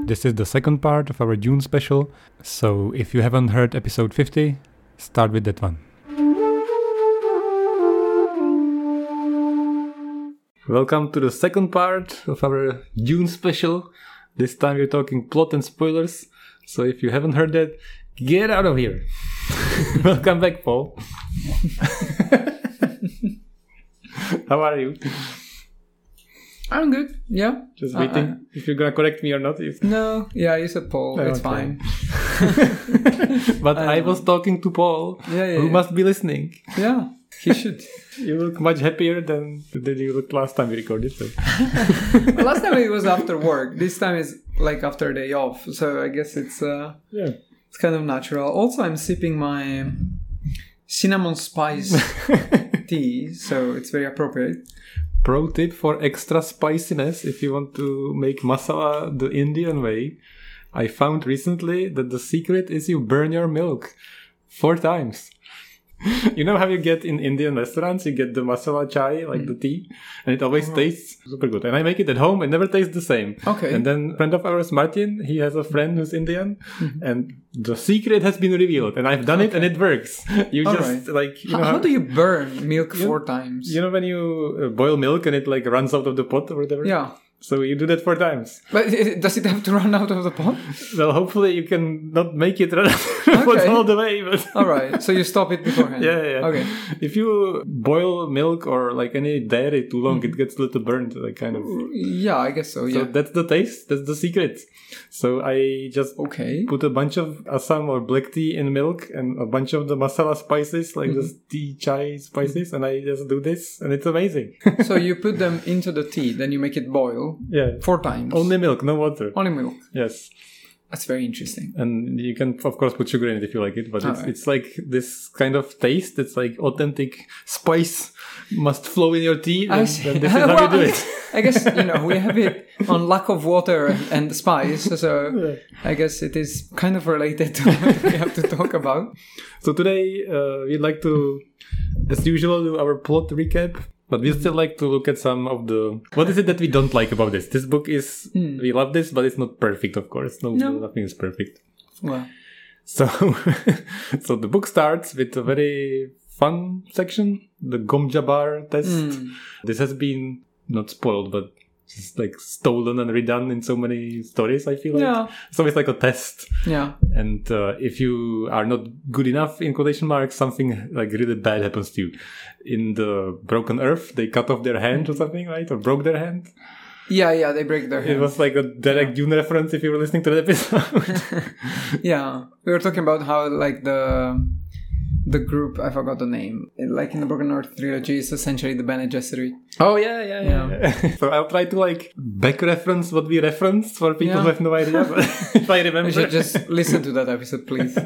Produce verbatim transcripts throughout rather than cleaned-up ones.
This is the second part of our June special, so if you haven't heard episode fifty, start with that one. Welcome to the second part of our June special. This time we're talking plot and spoilers, so if you haven't heard that, get out of here. Welcome back, Paul. How are you? I'm good, yeah. Just waiting uh, uh, if you're gonna correct me or not. If... No, yeah, you said Paul, Oh, it's okay. fine. But Um, I was talking to Paul, Yeah, yeah, who yeah. must be listening. Yeah, he should. You look much happier than, than you looked last time we recorded. So. Well, last time it was after work. This time is like after a day off. So I guess it's uh, Yeah. it's kind of natural. Also, I'm sipping my cinnamon spice tea, so it's very appropriate. Pro tip for extra spiciness, if you want to make masala the Indian way, I found recently that the secret is you burn your milk four times. You know how you get in Indian restaurants, you get the masala chai, like mm. the tea, and it always oh. tastes super good. And I make it at home, it never tastes the same. Okay. And then a friend of ours, Martin, he has a friend who's Indian, mm-hmm. and the secret has been revealed, and I've done okay. it, and it works. You All just, right. like... You how, know how, how do you burn milk you four know, times? You know when you uh, boil milk and it, like, runs out of the pot or whatever? Yeah. So you do that four times. But it, does it have to run out of the pot? Well, hopefully you can not make it run out of the pot Okay. all the way. But All right. So you stop it beforehand. yeah, yeah. Okay. If you boil milk or like any dairy too long, Mm. it gets a little burnt, like kind of. Yeah, I guess so. Yeah. So that's the taste. That's the secret. So I just Okay. put a bunch of Assam or black tea in milk and a bunch of the masala spices, like Mm-hmm. the tea chai spices, and I just do this, and it's amazing. So you put them into the tea, then you make it boil Yeah. four times. Only milk, no water. Only milk. Yes. That's very interesting. And you can, of course, put sugar in it if you like it, but it's, Alright. it's like this kind of taste. It's like authentic spice must flow in your tea. I And, see. and this is how Well, you do I it. guess, I guess, you know, we have it on lack of water and, and spice, so Yeah. I guess it is kind of related to what we have to talk about. So today, uh, we'd like to, as usual, do our plot recap. But we still like to look at some of the... What is it that we don't like about this? This book is... Mm. We love this, but it's not perfect, of course. No, No. Nothing is perfect. Well, So, so the book starts with a very fun section, the Gomjabar test. Mm. This has been not spoiled, but just like stolen and redone in so many stories, I feel like. Yeah. So it's like a test. yeah. And uh, if you are not good enough, in quotation marks, something like really bad happens to you. In the Broken Earth, they cut off their hand or something, right? Or broke their hand. Yeah, yeah, they break their It hand. was like a direct Dune reference if you were listening to that episode. Yeah. We were talking about how, like, the the group, I forgot the name, like in the Broken Earth trilogy, is essentially the Bene Gesserit. Oh, yeah, yeah, yeah. yeah. So I'll try to, like, back reference what we referenced for people Yeah. who have no idea, but if I remember. You should just listen to that episode, please.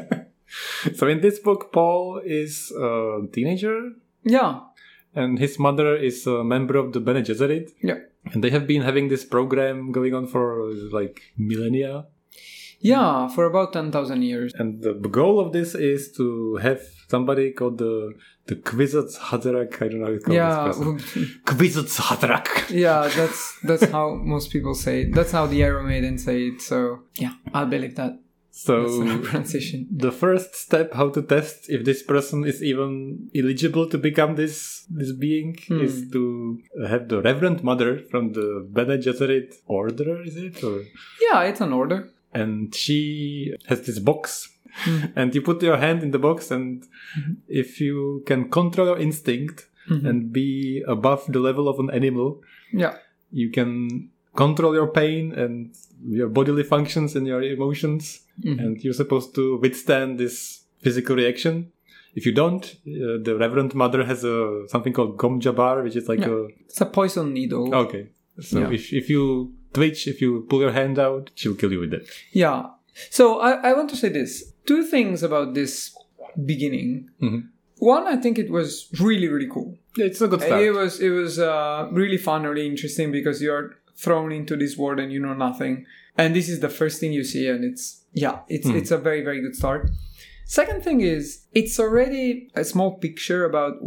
So in this book, Paul is a teenager, Yeah. and his mother is a member of the Bene Gesserit. Yeah. And they have been having this program going on for, like, millennia. Yeah, for about ten thousand years. And the goal of this is to have somebody called the the Kwisatz Haderach. I don't know how it's called. Yeah. This person. Kwisatz Haderach. Yeah, that's that's how most people say it. That's how the Iron Maiden say it. So yeah, I believe that. That's So the pronunciation. the first step how to test if this person is even eligible to become this this being Hmm. is to have the Reverend Mother from the Bene Gesserit order, is it? Or Yeah, it's an order. and she has this box. Mm. And you put your hand in the box, and Mm-hmm. if you can control your instinct Mhm. and be above the level of an animal, Yeah. you can control your pain and your bodily functions and your emotions, Mhm. and you're supposed to withstand this physical reaction. If you don't, uh, the Reverend Mother has a something called Gomjabar, which is like Yeah. It's a poison needle. a... Okay. So Yeah. if if you twitch, if you pull your hand out, she'll kill you with that. Yeah. So I, I want to say this. Two things about this beginning. Mhm. One, I think it was really, really cool. Yeah, it's a good start. It was it was uh, really fun, really interesting because you're thrown into this world and you know nothing. And this is the first thing you see, and it's yeah, it's Mm. it's a very, very good start. Second thing is it's already a small picture about what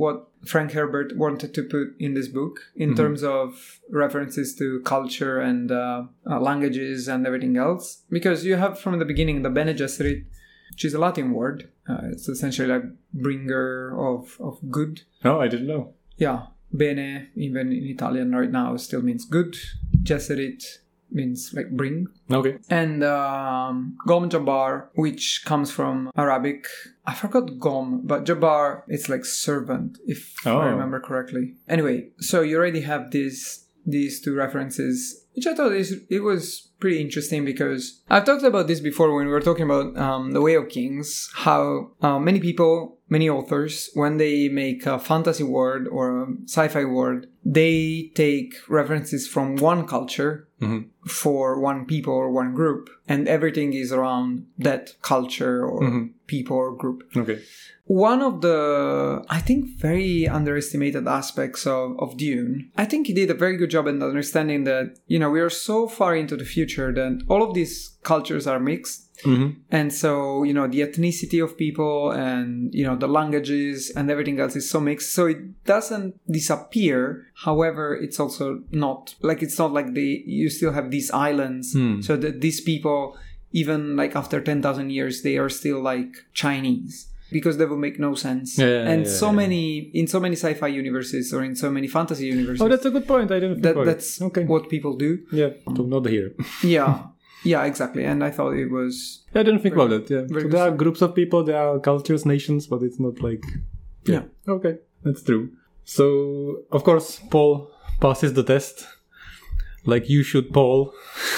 Frank Herbert wanted to put in this book in Mhm. terms of references to culture and uh, uh, languages and everything else. Because you have from the beginning the Bene Gesserit, which is a Latin word. Uh, it's essentially like bringer of, of good. Oh, I didn't know. Yeah. Bene, even in Italian right now, still means good. Gesserit means like bring. Okay. And um, Gom Jabbar, which comes from Arabic. I forgot Gom, but Jabbar, it's like servant, if Oh. I remember correctly. Anyway, so you already have these these two references, which I thought is it was pretty interesting because I've talked about this before when we were talking about um, The Way of Kings, how uh, many people, many authors, when they make a fantasy word or a sci-fi word, they take references from one culture Mhm. for one people or one group, and everything is around that culture or Mhm. people or group. Okay. One of the, I think, very underestimated aspects of, of Dune, I think he did a very good job in understanding that, you know, we are so far into the future that all of these cultures are mixed. Mm-hmm. And so, you know, the ethnicity of people and, you know, the languages and everything else is so mixed. So it doesn't disappear. However, it's also not, like, it's not like they, you still have these islands. Hmm. So that these people, even like after ten thousand years, they are still like Chinese. Because that would make no sense. Yeah, yeah, and yeah, so yeah. many, in so many sci-fi universes or in so many fantasy universes. Oh, that's a good point. I didn't think that, about that's it. Okay. what people do. Yeah, so not here. Yeah. Yeah, exactly. And I thought it was... I didn't think Very- about it. Yeah. very So good there are stuff. groups of people, there are cultures, nations, but it's not like. Yeah. Okay, that's true. So of course, Paul passes the test, like you should, Paul.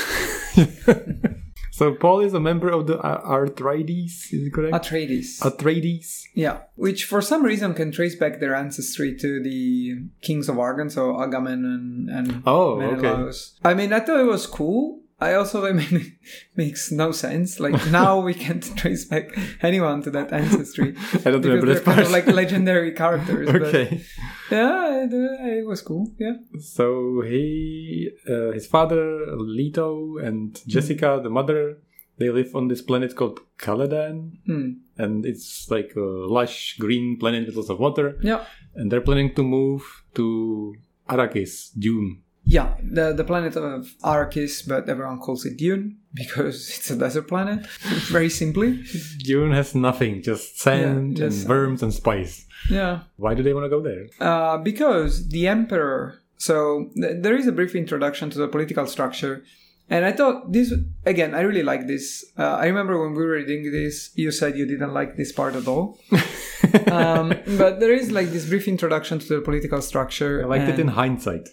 So Paul is a member of the A- Atreides. Is it correct? Atreides. Atreides. Yeah, which for some reason can trace back their ancestry to the kings of Argon, so Agamemnon and Oh, Menelaus. I mean, I thought it was cool. I also thought it made- makes no sense. Like now we can't trace back anyone to that ancestry. I don't because remember they're this kind part. of like legendary characters. Okay. But yeah, it, uh, it was cool. Yeah. So he, uh, his father, Leto, and Jessica, the mother, they live on this planet called Caladan, Hmm. and it's like a lush green planet with lots of water. Yeah. And they're planning to move to Arrakis, Dune. Yeah, the the planet of Arrakis, but everyone calls it Dune because it's a desert planet. Very simply. Dune has nothing, just sand Yeah, and just sand. worms and spice. Yeah. Why do they want to go there? Uh, because the emperor. So th- there is a brief introduction to the political structure, and I thought this again. I really like this. Uh, I remember when we were reading this, you said you didn't like this part at all. um, but there is like this brief introduction to the political structure. I liked it and- in hindsight.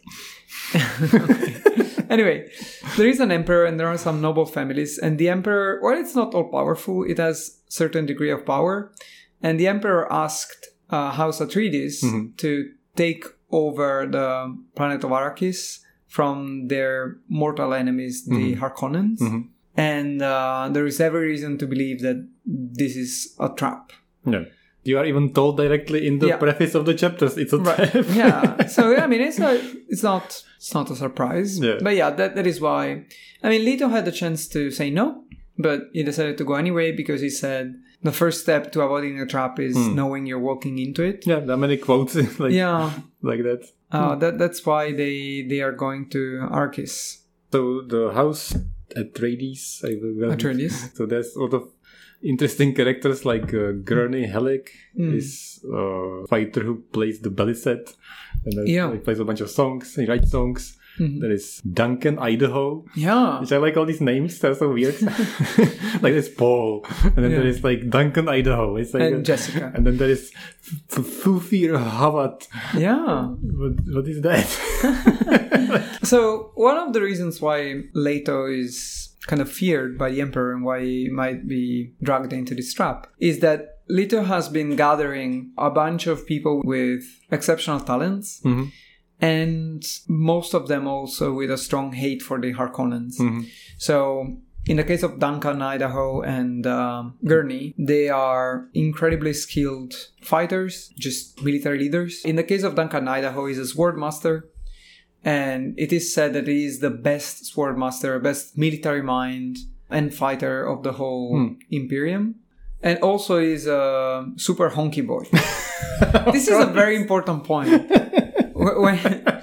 Anyway, there is an emperor and there are some noble families, and the emperor, well, it's not all powerful. It has certain degree of power, and the emperor asked uh, House Atreides Mhm. to take over the planet of Arrakis from their mortal enemies, the Mhm. Harkonnens, Mhm. and uh, there is every reason to believe that this is a trap. Yeah. You are even told directly in the Yeah. preface of the chapters it's a Right. trap. Yeah. So yeah, I mean, it's a, it's not it's not a surprise. Yeah. But yeah, that that is why. I mean, Leto had the chance to say no, but he decided to go anyway because he said the first step to avoiding a trap is Hmm. knowing you're walking into it. Yeah, there are many quotes like, Yeah. like that. Uh, that that's why they they are going to Arrakis. So the house Atreides, I will Atreides. So there's a lot of interesting characters like uh, Gurney Halleck Mm. is a fighter who plays the belly set, and then Yeah. he plays a bunch of songs. He writes songs. Mhm. There is Duncan Idaho, Yeah. which I like all these names. They're so weird. Like there's Paul, and then Yeah. there is like Duncan Idaho. It's like And a- Jessica. and then there is Thufir Hawat. Yeah. What, what is that? So one of the reasons why Leto is kind of feared by the emperor and why he might be dragged into this trap is that Leto has been gathering a bunch of people with exceptional talents, Mhm. and most of them also with a strong hate for the Harkonnens. Mhm. So in the case of Duncan, Idaho, and um, Gurney, they are incredibly skilled fighters, just military leaders. In the case of Duncan, Idaho, he's a sword master, and it is said that he is the best sword master, best military mind and fighter of the whole Hmm. Imperium. And also is a super honky boy. This is a very important point. When,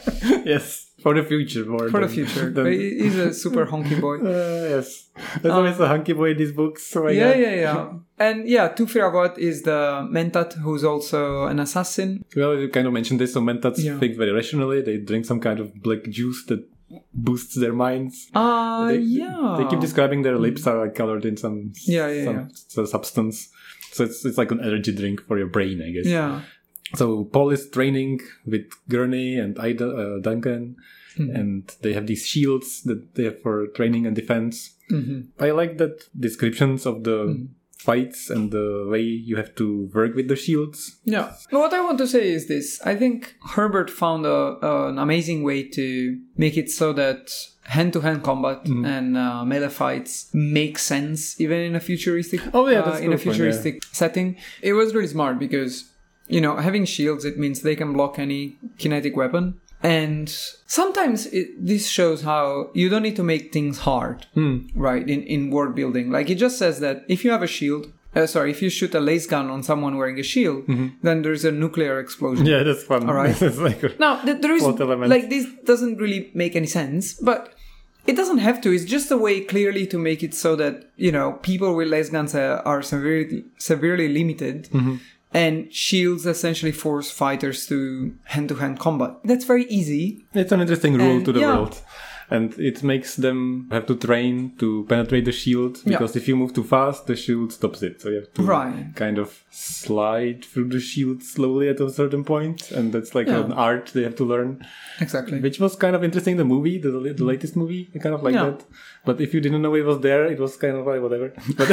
yes, for the future more. For than, the future. Than, But he's a super honky boy. Uh, yes. There's Um, always a hunky boy in these books. Oh my yeah, God. yeah, yeah. And yeah, Tufiragot is the Mentat who's also an assassin. Well, you kind of mentioned this. So Mentats Yeah. think very rationally. They drink some kind of black juice that boosts their minds. Uh, they, yeah. They keep describing their lips are like colored in some, Yeah, yeah, some yeah. s- substance. So it's it's like an energy drink for your brain, I guess. Yeah. So Paul is training with Gurney and Ida, uh, Duncan, Mhm. and they have these shields that they have for training and defense. hmm I like that descriptions of the Mhm. fights and the way you have to work with the shields. Yeah. What I want to say is this. I think Herbert found a, an amazing way to make it so that hand-to-hand combat Mhm. and uh, melee fights make sense even in a futuristic Oh, yeah, uh, that's in a good point, futuristic setting. It was really smart because, you know, having shields, it means they can block any kinetic weapon. And sometimes it, this shows how you don't need to make things hard. Hmm. Right, in, in world building. Like, it just says that if you have a shield, uh, sorry, if you shoot a laser gun on someone wearing a shield, then there's a nuclear explosion. Yeah, that's fun. All right. It's like a- Now, th- there is, Plot element. like, this doesn't really make any sense, but it doesn't have to. It's just a way clearly to make it so that, you know, people with laser guns are, are severely, severely limited. Mm-hmm. And shields essentially force fighters to hand-to-hand combat. That's very easy. It's an interesting rule And, to the yeah. world. And it makes them have to train to penetrate the shield. Yeah. Because if you move too fast, the shield stops it. So you have to Right. kind of slide through the shield slowly at a certain point. And that's like Yeah. an art they have to learn. Exactly. Which was kind of interesting, the movie, the, the latest movie. I kind of like Yeah. that. But if you didn't know it was there, it was kind of like whatever. But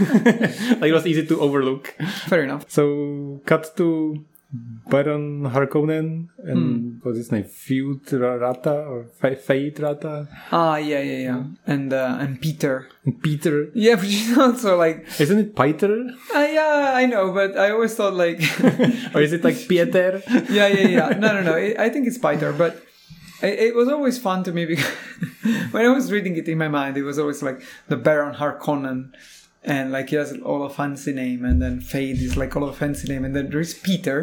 like, it was easy to overlook. Fair enough. So, cut to Baron Harkonnen and Hmm. what's his name? Feud Rata or Fe- Fate Rata? Ah, yeah, yeah, yeah. And, uh, and Peter. And Peter. Yeah, which is also like, Isn't it Peter? uh, yeah, I know, but I always thought like, Or is it like Pieter? yeah, yeah, yeah. No, no, no. I I think it's Peter, but it, it was always fun to me because when I was reading it in my mind, it was always like the Baron Harkonnen, and like he has all a fancy name, and then Fade is like all a fancy name, and then there's Peter.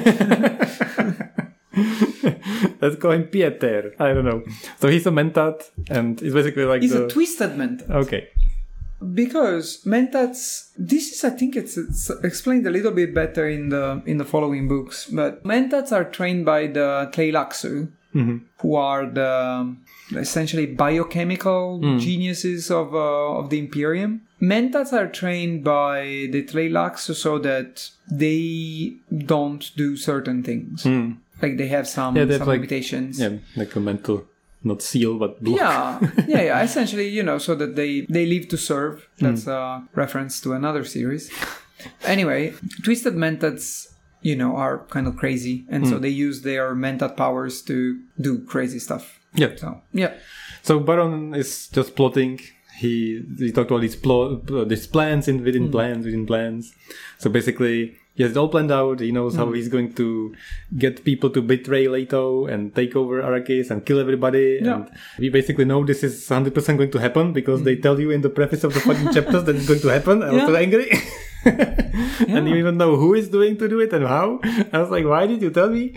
Let's call him Pieter. I don't know. So he's a Mentat, and it's basically like He's the... a twisted mentat. Okay. Because mentats, this is, I think it's, it's explained a little bit better in the in the following books, but mentats are trained by the Tleilaxu, Mm-hmm. who are the essentially biochemical Mm. geniuses of uh, of the Imperium. Mentats are trained by the Tleilaxu so that they don't do certain things. Mm. Like they have some, Yeah, they have some like- limitations. Yeah, like a mental, not seal, but block. Yeah, yeah, yeah. Essentially, you know, so that they they live to serve. That's a reference to another series. Anyway, twisted mentats, you know, are kind of crazy, and so they use their mentat powers to do crazy stuff. Yeah. So yeah, So Baron is just plotting. He he talked about these plo- uh, these plans in within Hmm. plans within plans. So basically, he has it all planned out. He knows Hmm. how he's going to get people to betray Leto and take over Arrakis and kill everybody. Yeah. And we basically know this is one hundred percent going to happen because they tell you in the preface of the fucking chapters that it's going to happen. I was Yeah. so angry. And you even know who is doing to do it and how. I was like, why did you tell me?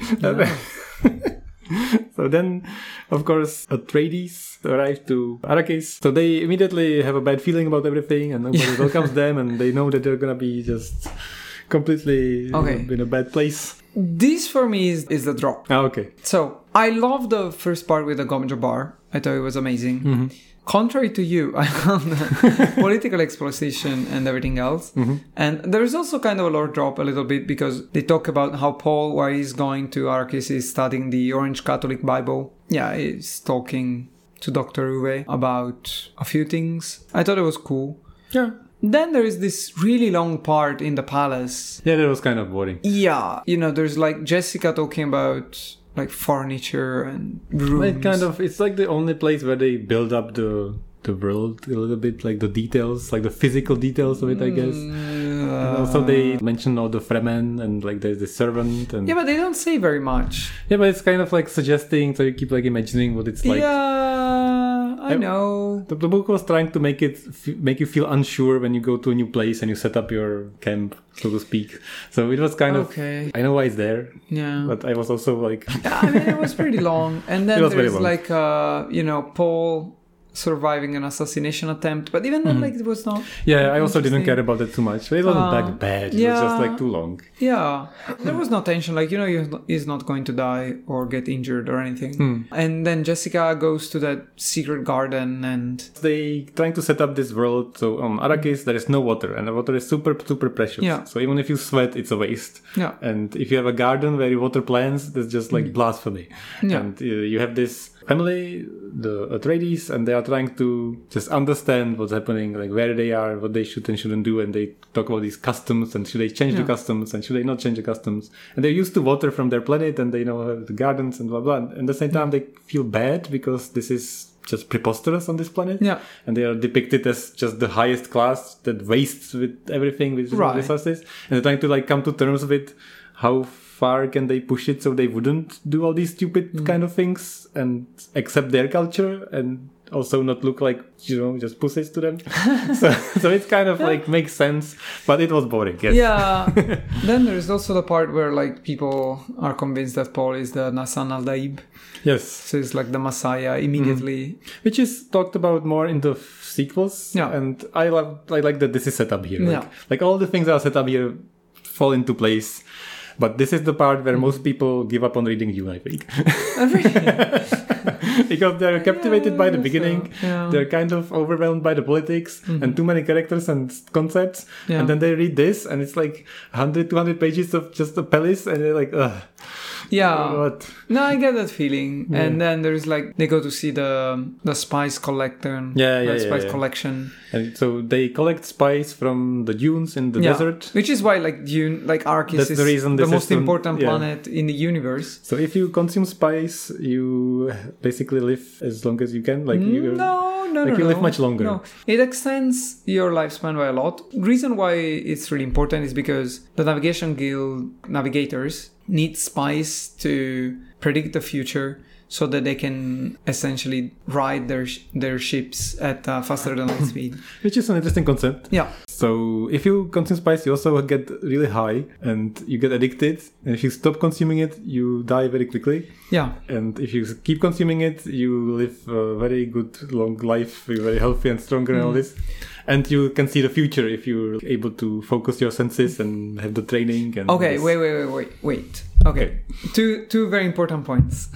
So then, of course, Atreides arrive to Arrakis. So they immediately have a bad feeling about everything, and nobody welcomes them, and they know that they're gonna be just completely Okay. in a bad place. this for me is is the drop. Ah, okay. So I love the first part with the Gom Jabbar. I thought it was amazing. Mm-hmm. Contrary to you, I found the political exploitation and everything else. Mm-hmm. And there is also kind of a lore drop a little bit because they talk about how Paul, while he's going to Arrakis, is studying the Orange Catholic Bible. Yeah, he's talking to Doctor Uwe about a few things. I thought it was cool. Yeah. Then there is this really long part in the palace. Yeah, that was kind of boring. Yeah, you know, there's like Jessica talking about like furniture and rooms. It kind of, it's like the only place where they build up the the world a little bit, like the details, like the physical details of it, I guess. And also they mention all the Fremen and like there's the servant and Yeah, but they don't say very much. yeah, but it's kind of like suggesting, so you keep like imagining what it's like. Yeah, I know. The, the book was trying to make it f- make you feel unsure when you go to a new place and you set up your camp, so to speak. So it was kind Okay. of. I know why it's there, Yeah. but I was also like. Yeah, I mean, it was pretty long. And then It was very there's long. like, uh, you know, Paul surviving an assassination attempt. But even then, Mhm. like, it was not. Yeah, I also didn't Interesting. care about it too much. But it wasn't Uh, that bad. It yeah. was just like too long. Yeah. There was no tension. Like, you know, he's not- he's not going to die or get injured or anything. Hmm. And then Jessica goes to that secret garden and. They trying to set up this world. So on Arrakis, there is no water, and the water is super, super precious. Yeah. So even if you sweat, it's a waste. Yeah. And if you have a garden where you water plants, that's just like blasphemy. Yeah. And uh, you have this family, the Atreides, and they are trying to just understand what's happening, like where they are, what they should and shouldn't do, and they talk about these customs and should they change Yeah. the customs and should they not change the customs. And they're used to water from their planet, and they know have the gardens and blah blah. And at the same time, they feel bad because this is just preposterous on this planet. Yeah. And they are depicted as just the highest class that wastes with everything, with Right. resources. And they're trying to like come to terms with how far can they push it so they wouldn't do all these stupid Mm. kind of things and accept their culture and also not look like, you know, just pussies to them. so so it's kind of like makes sense, but it was boring. Yes. Yeah. Then there's also the part where like people are convinced that Paul is the Nassan al-Daib. Yes. So it's like the Messiah immediately. Which is talked about more in the f- sequels. Yeah. And I love, I like that this is set up here. Like, Yeah. like all the things that are set up here fall into place. But this is the part where most people give up on reading Dune, I think. Because they're captivated Yeah, by the I guess beginning. so. Yeah. They're kind of overwhelmed by the politics Mhm. and too many characters and concepts. Yeah. And then they read this and it's like one hundred, two hundred pages of just a palace and they're like, ugh. Yeah. What? No, I get that feeling. Yeah. And then there's like they go to see the the spice collector. Yeah, yeah, the yeah, spice yeah. collection. And so they collect spice from the dunes in the Yeah. desert. Which is why like Dune, like Arrakis That's is the reason the this most is on- important yeah. planet in the universe. So if you consume spice, you basically live as long as you can. Like you, no, no, like no, you no. live much longer. No, it extends your lifespan by a lot. Reason why it's really important is because the Navigation Guild navigators need spice to predict the future, so that they can essentially ride their sh- their ships at uh, faster than light speed. Which is an interesting concept. Yeah, So if you consume spice, you also get really high and you get addicted. And if you stop consuming it, you die very quickly. yeah, And if you keep consuming it, you live a very good long life. You're very healthy and stronger and all Mm. this. And you can see the future if you're able to focus your senses and have the training. And Okay, this. wait, wait, wait, wait, wait. Okay, two two very important points.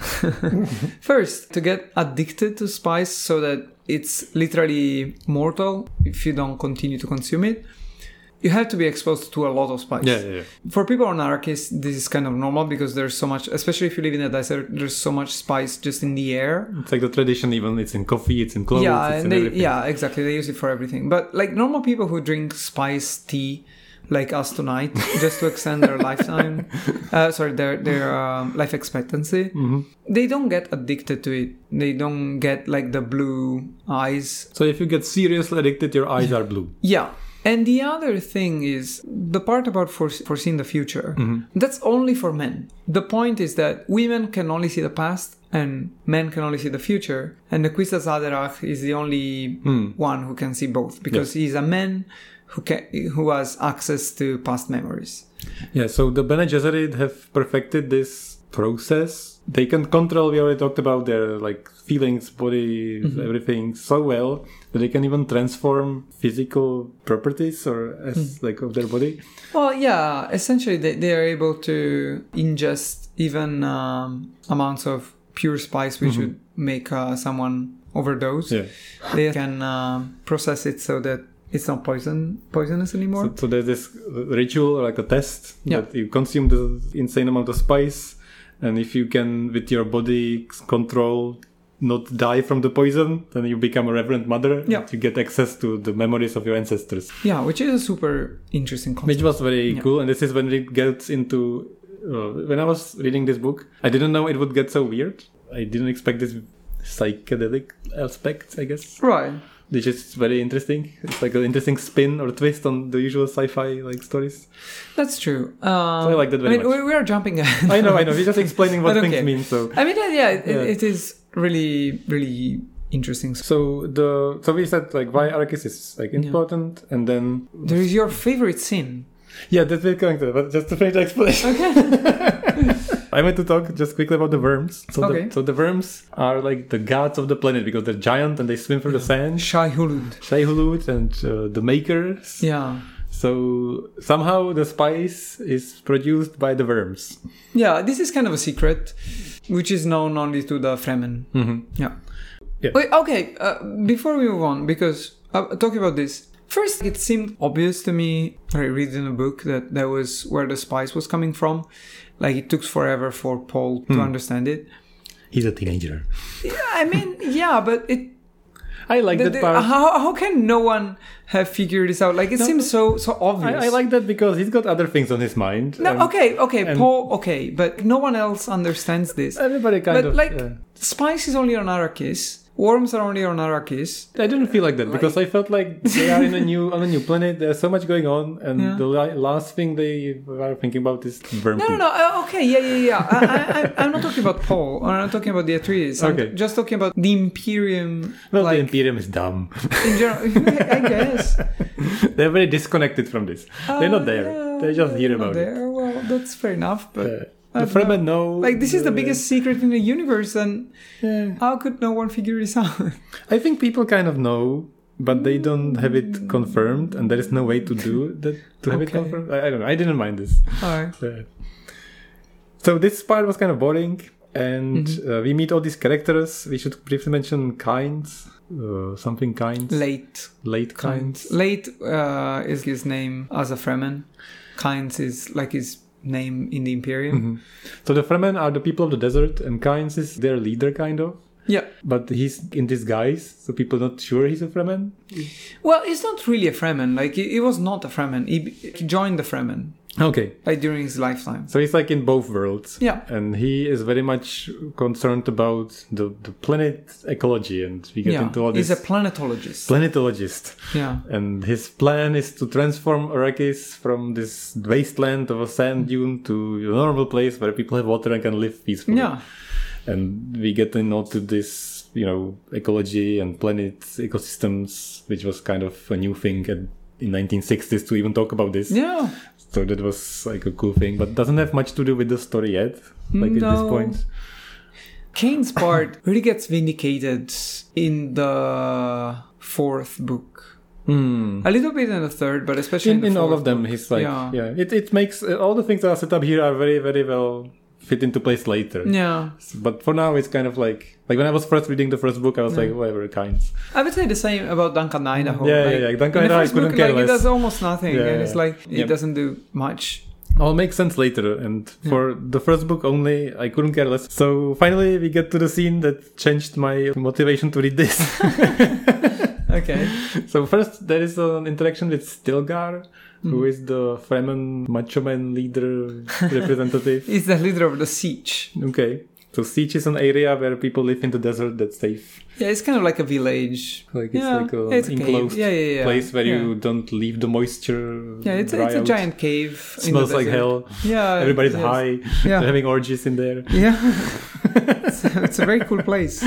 First, to get addicted to spice so that it's literally mortal if you don't continue to consume it, you have to be exposed to a lot of spice. Yeah, yeah, yeah. For people on Arrakis, this is kind of normal because there's so much, especially if you live in the desert, there's so much spice just in the air. It's like the tradition, even it's in coffee, it's in clothes, yeah, it's and in they, everything. yeah, exactly. They use it for everything. But like normal people who drink spice tea, like us tonight, just to extend their lifetime, uh, sorry, their their um, life expectancy, Mhm. they don't get addicted to it. They don't get like the blue eyes. So if you get seriously addicted, your eyes are blue. Yeah. And the other thing is the part about forese- foreseeing the future. Mhm. That's only for men. The point is that women can only see the past and men can only see the future. And the Kwisatz Haderach is the only Hmm. one who can see both because he's a man who can who has access to past memories. Yeah, so the Bene Gesserit have perfected this process. They can control, we already talked about their like feelings, body, Mhm. everything so well that they can even transform physical properties or as like of their body. Well, yeah, essentially they, they are able to ingest even um, amounts of pure spice which Mhm. would make uh, someone overdose. Yeah. They can um, process it so that it's not poison poisonous anymore. So, so there's this ritual, like a test, Yeah. that you consume the insane amount of spice, and if you can, with your body control, not die from the poison, then you become a Reverend Mother. Yeah. You get access to the memories of your ancestors. Yeah, which is a super interesting concept. Which was very Yeah. cool, and this is when it gets into. Uh, when I was reading this book, I didn't know it would get so weird. I didn't expect this psychedelic aspect, I guess, Right. which is very interesting. It's like an interesting spin or twist on the usual sci-fi like stories. That's true. Um, I like that very I mean, much. we, we are jumping ahead. I know, I know. We're just explaining I what don't things care. mean. So I mean, uh, yeah, it, Yeah. it is really, really interesting. So the so we said like why Arrakis is like important, yeah. and then there is your favorite scene. Yeah, that's very connected. But just to finish the explanation. Okay. I meant to talk just quickly about the worms. So, okay. the, so the worms are like the gods of the planet because they're giant and they swim through the sand. Shai-Hulud. Shai-Hulud and uh, the makers. Yeah. So somehow the spice is produced by the worms. Yeah, this is kind of a secret, which is known only to the Fremen. Mm-hmm. Yeah. yeah. Wait, okay, uh, before we move on, because uh, talking about this, first it seemed obvious to me, I read in a book, that that was where the spice was coming from. Like, it took forever for Paul to hmm. understand it. He's a teenager. Yeah, I mean, yeah, but it... I like the, that the, part. How, how can no one have figured this out? Like, it no, seems so so obvious. I, I like that because he's got other things on his mind. No, and, okay, okay, Paul, okay, but no one else understands this. Everybody kind but, of... But, like, yeah. spice is only on Arrakis. Worms are only on Arrakis. I didn't feel like that like, because I felt like they are in a new on a new planet. There's so much going on, and yeah. the li- last thing they are thinking about is worm. No, no, no. Uh, okay, yeah, yeah, yeah. I, I, I'm not talking about Paul. I'm not talking about the Atreides. I'm okay. just talking about the Imperium. Well, like, the Imperium is dumb. In general, I guess they're very disconnected from this. Uh, they're not there. Yeah, they just hear about there. it. Well, that's fair enough, but. Uh, The Fremen know. Like, this is the uh, biggest secret in the universe, and yeah. how could no one figure this out? I think people kind of know, but they don't have it confirmed, and there is no way to do that to have okay. it confirmed. I, I don't know. I didn't mind this. All right. Uh, so this part was kind of boring, and mm-hmm. uh, we meet all these characters. We should briefly mention Kynes. Uh, something Kynes. Late. Late Kynes. Late uh, is his name as a Fremen. Kynes is like his name in the Imperium. Mm-hmm. So the Fremen are the people of the desert, and Kynes is their leader, kind of. Yeah. But he's in disguise, so people are not sure he's a Fremen. Well, he's not really a Fremen. Like, he, he was not a Fremen. He, he joined the Fremen. Okay. Like, during his lifetime. So he's like in both worlds. Yeah. And he is very much concerned about the, the planet ecology, and we get yeah. into all this. He's a planetologist. Planetologist. Yeah. And his plan is to transform Arrakis from this wasteland of a sand dune to a normal place where people have water and can live peacefully. Yeah. And we get into this, you know, ecology and planet ecosystems, which was kind of a new thing at, in nineteen sixties to even talk about this. Yeah. So that was like a cool thing, but doesn't have much to do with the story yet, like no. at this point. Kane's part really gets vindicated in the fourth book. Mm. A little bit in the third, but especially in, in, the in all of book. them, he's like, yeah, yeah. It it makes uh, all the things that are set up here are very very well fit into place later. Yeah. But for now, it's kind of like like when I was first reading the first book, I was yeah. like, whatever, Kynes. I would say the same about Duncan Idaho. Yeah, like, yeah, yeah. Duncan Idaho, I couldn't book, care like, less. It does almost nothing, yeah, and yeah. it's like it yep. doesn't do much. All makes sense later, and yeah. for the first book only, I couldn't care less. So finally, we get to the scene that changed my motivation to read this. Okay. So first, there is an interaction with Stilgar, mm. who is the Fremen macho man leader representative. He's the leader of the Siege. Okay. So Siege is an area where people live in the desert that's safe. Yeah, it's kind of like a village. Like it's yeah, like an it's enclosed yeah, yeah, yeah. place where yeah. you don't leave the moisture. Yeah, it's, it's a giant cave. It smells like hell. Yeah, everybody's yes. high. Yeah. They're having orgies in there. Yeah, it's, it's a very cool place.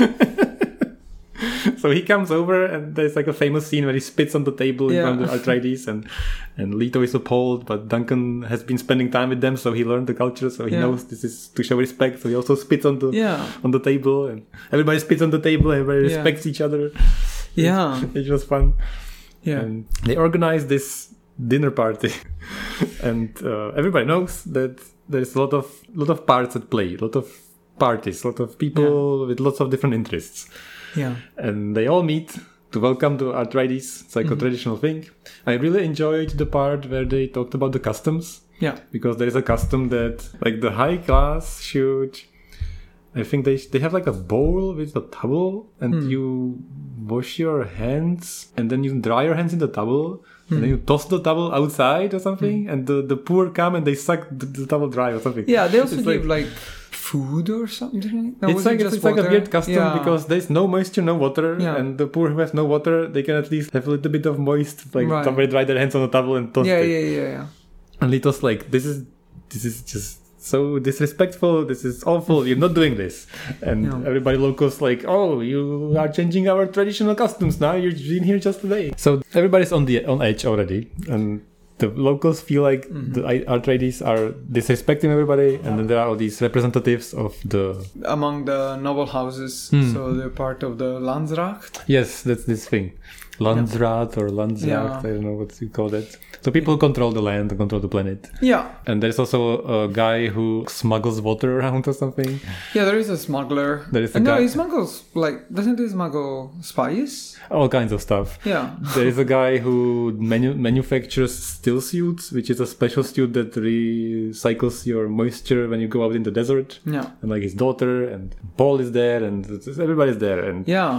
So he comes over, and there's like a famous scene where he spits on the table in yeah. front of Atreides, and and Leto is appalled, but Duncan has been spending time with them, so he learned the culture, so he yeah. knows this is to show respect. So he also spits on the yeah. on the table, and everybody spits on the table. Everybody yeah. respects each other. Yeah, it, it was fun. Yeah, and they organized this dinner party, and uh, everybody knows that there's a lot of lot of parts at play, a lot of parties, a lot of people yeah. with lots of different interests. Yeah. And they all meet to welcome to Atreides. It's like mm-hmm. a traditional thing. I really enjoyed the part where they talked about the customs. Yeah. Because there is a custom that, like, the high class should... I think they they have like a bowl with a towel, and mm. you wash your hands, and then you dry your hands in the towel, mm. and then you toss the towel outside or something, mm. and the, the poor come and they suck the, the towel dry or something. Yeah, they also it's give like... like food or something? No, it's like, it it's, it's like a weird custom yeah. because there's no moisture, no water, yeah. and the poor who has no water, they can at least have a little bit of moist, like right. somebody dry their hands on the towel and toast yeah, it. Yeah, yeah, yeah. And Leto's like, this is this is just so disrespectful. This is awful. You're not doing this. And Yeah. everybody locals like, oh, you are changing our traditional customs now. You've been here just today. So everybody's on the on edge already. And the locals feel like Mm-hmm. the our tradies are disrespecting everybody. And then there are all these representatives of the... Among the noble houses, Hmm. so they're part of the Landsracht. Yes, that's this thing. Landsraad or Landsraad, Yeah. I don't know what you call that. So people who control the land and control the planet. Yeah, And there's also a guy who smuggles water around or something. yeah. There is a smuggler. There is a Uh, no, guy- he smuggles like doesn't he smuggle spice? All kinds of stuff. Yeah. There is a guy who manu- manufactures still suits, which is a special suit that recycles your moisture when you go out in the desert. Yeah. And like his daughter and Paul is there and everybody's there. And Yeah.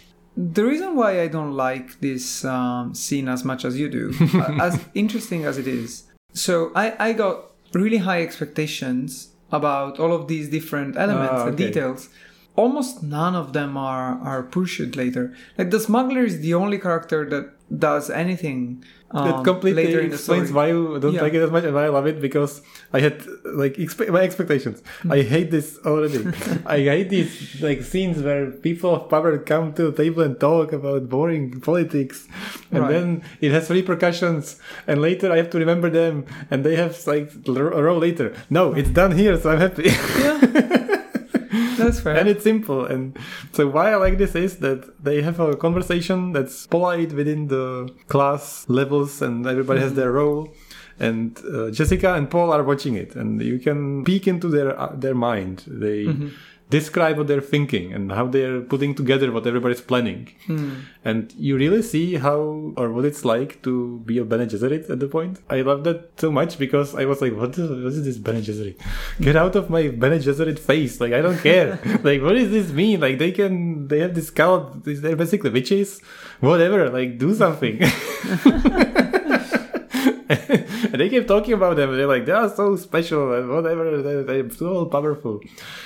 The reason why I don't like this um, scene as much as you do, as interesting as it is, so I, I got really high expectations about all of these different elements Ah, and okay. details. Almost none of them are, are pushed later. Like the smuggler is the only character that does anything um, that completely later in the explains story. why you don't Yeah. like it as much, and why I love it, because I had like expe- my expectations. I hate this already. I hate these like scenes where people of power come to the table and talk about boring politics, and Right. then it has repercussions, and later I have to remember them, and they have like a row later. No, it's done here, so I'm happy. Yeah. That's fair. And it's simple. And so why I like this is that they have a conversation that's polite within the class levels, and everybody has their role. And uh, Jessica and Paul are watching it, and you can peek into their uh, their mind. They Mm-hmm. describe what they're thinking and how they're putting together what everybody's planning. Hmm. And you really see how or what it's like to be a Bene Gesserit at the point. I love that so much because I was like, what is, what is this Bene Gesserit? Get out of my Bene Gesserit face. Like, I don't care. Like, what does this mean? Like, they can, they have this cult. They're basically witches. Whatever. Like, do something. And they keep talking about them. They're like, they are so special and whatever. They're, they're so powerful.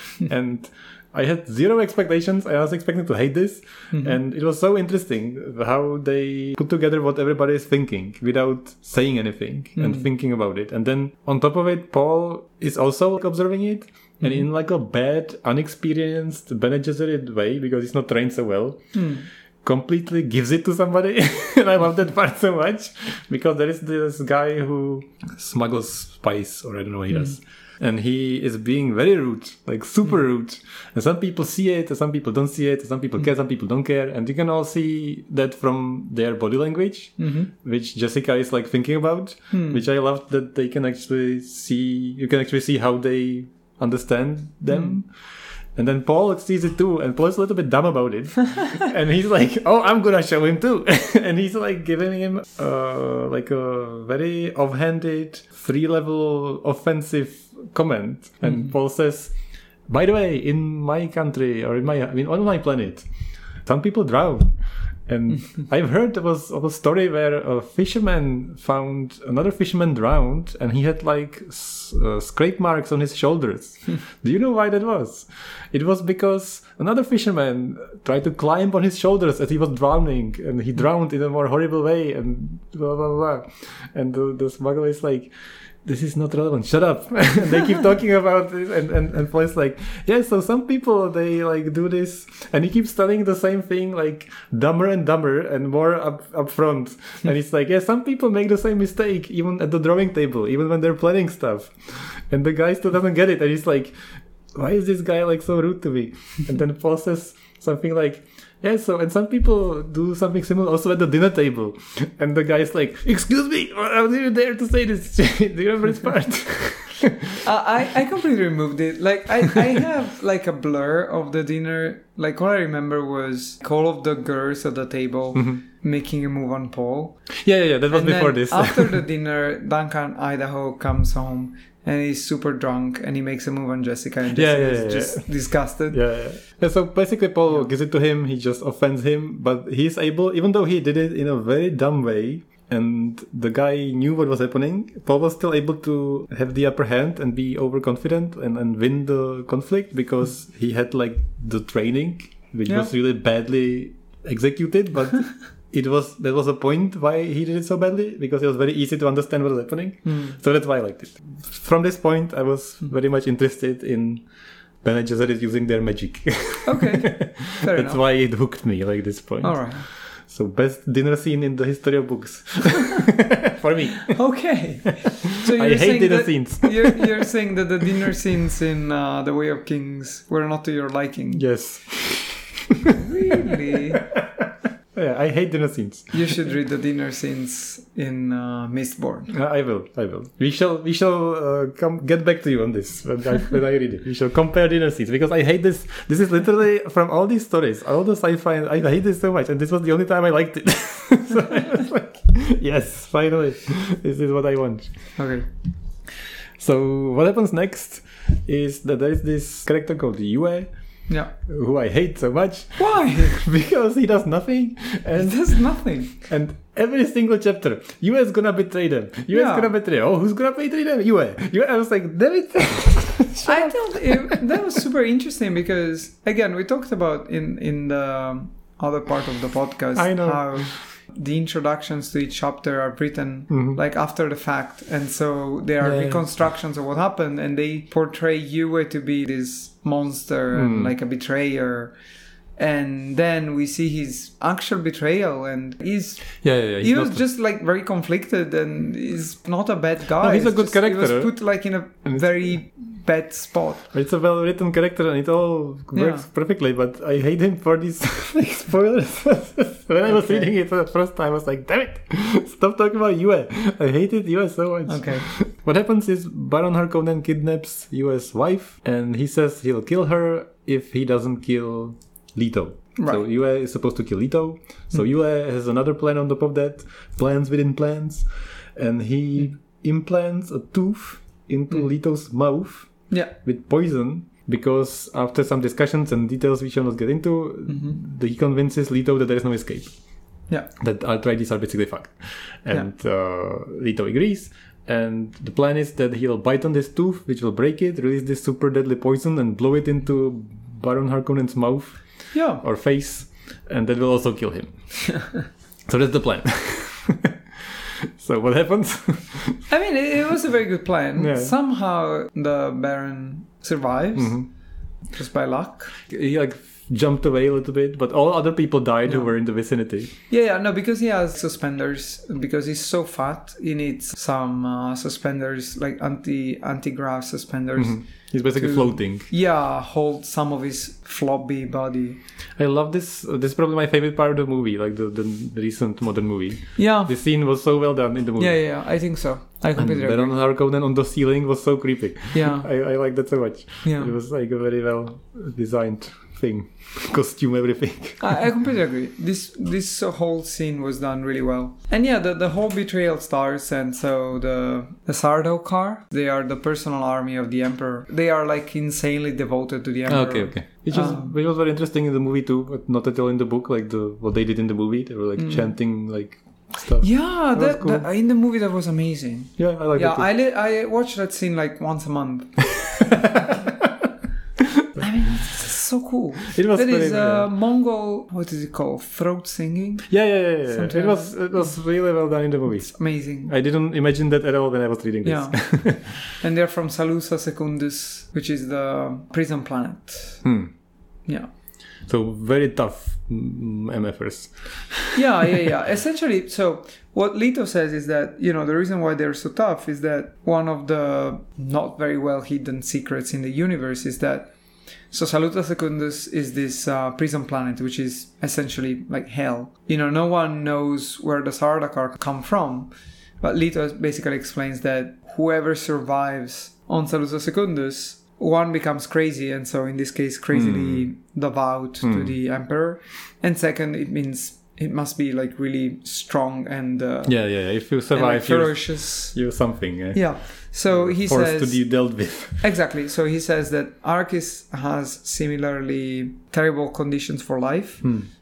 And I had zero expectations. I was expecting to hate this. Mm-hmm. And it was so interesting how they put together what everybody is thinking without saying anything and Mm-hmm. thinking about it. And then on top of it, Paul is also like observing it. And Mm-hmm. in like a bad, unexperienced Bene Gesserit way, because he's not trained so well, Hmm. completely gives it to somebody. And I love that part so much, because there is this guy who smuggles spice, or I don't know what he does. And he is being very rude, like super rude. And some people see it, and some people don't see it, and some people care, some people don't care. And you can all see that from their body language, Mm-hmm. which Jessica is like thinking about, Hmm. which I love that they can actually see, you can actually see how they understand them. And then Paul sees it too, and Paul's a little bit dumb about it. And he's like, oh, I'm gonna show him too. And he's like giving him uh, like a very offhanded, three-level offensive comment. And Paul says, by the way, in my country, or in my, I mean, on my planet, some people drown. And I've heard there was of a story where a fisherman found another fisherman drowned, and he had like s- uh, scrape marks on his shoulders. Do you know why that was? It was because another fisherman tried to climb on his shoulders as he was drowning, and he drowned in a more horrible way, and blah blah blah. And the, the smuggler is like, this is not relevant, shut up. And they keep talking about it, and, and, and Paul's like, yeah, so some people, they like do this, and he keeps telling the same thing, like dumber and dumber and more up, up front. And it's like, yeah, some people make the same mistake, even at the drawing table, even when they're planning stuff. And the guy still doesn't get it, and he's like, why is this guy like so rude to me? And then Paul says something like, yeah, so, and some people do something similar also at the dinner table. And the guy's like, excuse me, how do you dare to say this? Do you remember this part? Uh, I, I completely removed it. Like, I, I have like a blur of the dinner. Like, all I remember was all of the girls at the table making a move on Paul. Yeah, yeah, yeah, that was And before then this. after the dinner, Duncan Idaho comes home and he's super drunk and he makes a move on Jessica, and Yeah, Jessica yeah, is yeah, just yeah. disgusted. Yeah, yeah. Yeah, so basically Paul gives it to him, he just offends him, but he's able, even though he did it in a very dumb way, and the guy knew what was happening, Paul was still able to have the upper hand and be overconfident and, and win the conflict, because he had like the training, which Yeah. was really badly executed, but it was that was a point why he did it so badly, because it was very easy to understand what was happening. Mm. So that's why I liked it. From this point, I was very much interested in Bene Gesserit using their magic. Okay, fair That's enough. why it hooked me, like this point. All right. So best dinner scene in the history of books for me. Okay. So you're I hate saying dinner that, scenes. you're, you're saying that the dinner scenes in uh, The Way of Kings were not to your liking. Yes. Really? Yeah, I hate dinner scenes. You should read the dinner scenes in uh, Mistborn. Uh, I will. I will. We shall. We shall uh, come get back to you on this when I, when I read it. We shall compare dinner scenes, because I hate this. This is literally from all these stories, all the sci-fi. I hate this so much, and this was the only time I liked it. So I was like, yes, finally, this is what I want. Okay. So what happens next is that there is this character called Yue, Yeah. who I hate so much Why? because he does nothing, It and does nothing. and every single chapter, Yue is gonna betray them. Yue is Yeah. gonna betray. Oh, who's gonna betray them? Yue. Yue. I was like, damn it. I thought it, that was super interesting because, again, we talked about in, in the other part of the podcast I know. how the introductions to each chapter are written Mhm. like after the fact, and so there are Yeah, yeah. reconstructions of what happened, and they portray Yue to be this monster and Mm. like a betrayer. And then we see his actual betrayal, and he's Yeah, yeah, yeah. he he's was not- just like very conflicted, and he's not a bad guy. No, he's a It's good just- He character. was put like in a And it's- very bad spot. It's a well-written character, and it all works Yeah. perfectly. But I hate him for these like, spoilers. When I was Okay. reading it for the first time, I was like, "Damn it! Stop talking about Yue." I hated Yue so much. Okay. What happens is Baron Harkonnen kidnaps Yue's wife, and he says he'll kill her if he doesn't kill Leto. So Right. Yue is supposed to kill Leto. So Yue has another plan on top of that, plans within plans, and he implants a tooth into Mm. Leto's mouth Yeah. with poison, because after some discussions and details we shall not get into, Mhm. the, he convinces Leto that there is no escape. Yeah. That Atreides are basically fucked. And uh, Leto agrees. And the plan is that he'll bite on this tooth, which will break it, release this super deadly poison, and blow it into Baron Harkonnen's mouth Yeah. or face, and that will also kill him. So that's the plan. So what happens? I mean, it, it was a very good plan. Yeah. Somehow the Baron survives Mhm. just by luck. He like jumped away a little bit, but all other people died who Yeah. were in the vicinity. Yeah, yeah, no, because he has suspenders. Because he's so fat, he needs some uh, suspenders, like anti anti grav suspenders. Mhm. He's basically To- floating. Yeah, hold some of his floppy body. I love this. Uh, this is probably my favorite part of the movie, like the, the, the recent modern movie. Yeah. The scene was so well done in the movie. Yeah, yeah, yeah, I think so. I And completely Baron agree. Harkonnen on the ceiling was so creepy. Yeah, I, I like that so much. yeah. It was like a very well designed thing. Costume, everything. I, I completely agree. This this whole scene was done really well. And yeah, the, the whole betrayal starts, and so the the Sardaukar, they are the personal army of the Emperor. They are like insanely devoted to the Emperor. Okay, okay. Which is Um, which was very interesting in the movie too, but not at all in the book. Like the what they did in the movie, they were like Mm. chanting like stuff. Yeah, That that, was cool. that- in the movie that was amazing. Yeah, I like yeah, it. Too. I li- I watch that scene like once a month. I mean, it's so cool. It was That very, is very- uh, Mongol. What is it called? Throat singing. Yeah, yeah, yeah. yeah. Something It was it was really well done in the movie. It's amazing. I didn't imagine that at all when I was reading this. Yeah. And they're from Salusa Secundus, which is the prison planet. Hmm. Yeah. So very tough mm, MFers. Yeah, yeah, yeah. Essentially, so what Leto says is that, you know, the reason why they're so tough is that one of the not very well hidden secrets in the universe is that, so Salusa Secundus is this uh, prison planet, which is essentially like hell. You know, no one knows where the Sardaukar come from, but Leto basically explains that whoever survives on Salusa Secundus, one becomes crazy, and so in this case, crazily devout to Mm. the emperor. And second, it means it must be like really strong and, uh, Yeah, yeah. If you and, like, survive, you're, ferocious. you're something. Yeah. Yeah. So he Forced says to be dealt with. exactly. So he says that Arrakis has similarly terrible conditions for life. Hmm.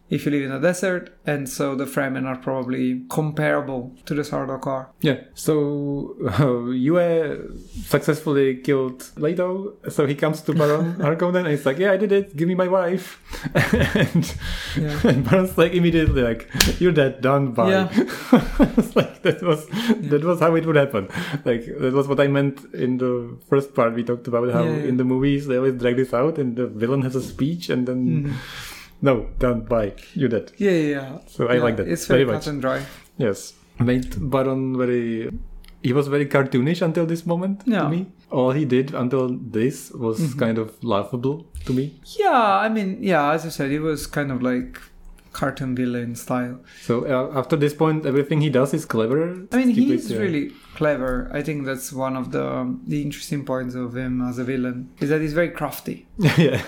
if you live in a desert, and so the Fremen are probably comparable to the Sardaukar. Yeah, so uh, Yue successfully killed Leto, so he comes to Baron Harkonnen and he's like, yeah, I did it, give me my wife. and, Yeah. and Baron's like immediately like, you're dead, done, bye. Yeah. It's like that was that was how it would happen. Like that was what I meant in the first part. We talked about how Yeah, yeah. in the movies they always drag this out and the villain has a speech and then Mhm. no, done, bye, you're dead. Yeah, yeah, yeah. So I Yeah, like that It's very, very cut much. and dry. Yes, made Baron very. He was very cartoonish until this moment Yeah. to me. All he did until this was Mhm. kind of laughable to me. Yeah, I mean, yeah, as you said, it was kind of like cartoon villain style. So uh, after this point, everything he does is clever. I mean, He he's plays, yeah. really clever. I think that's one of the um, the interesting points of him as a villain, is that he's very crafty. yeah.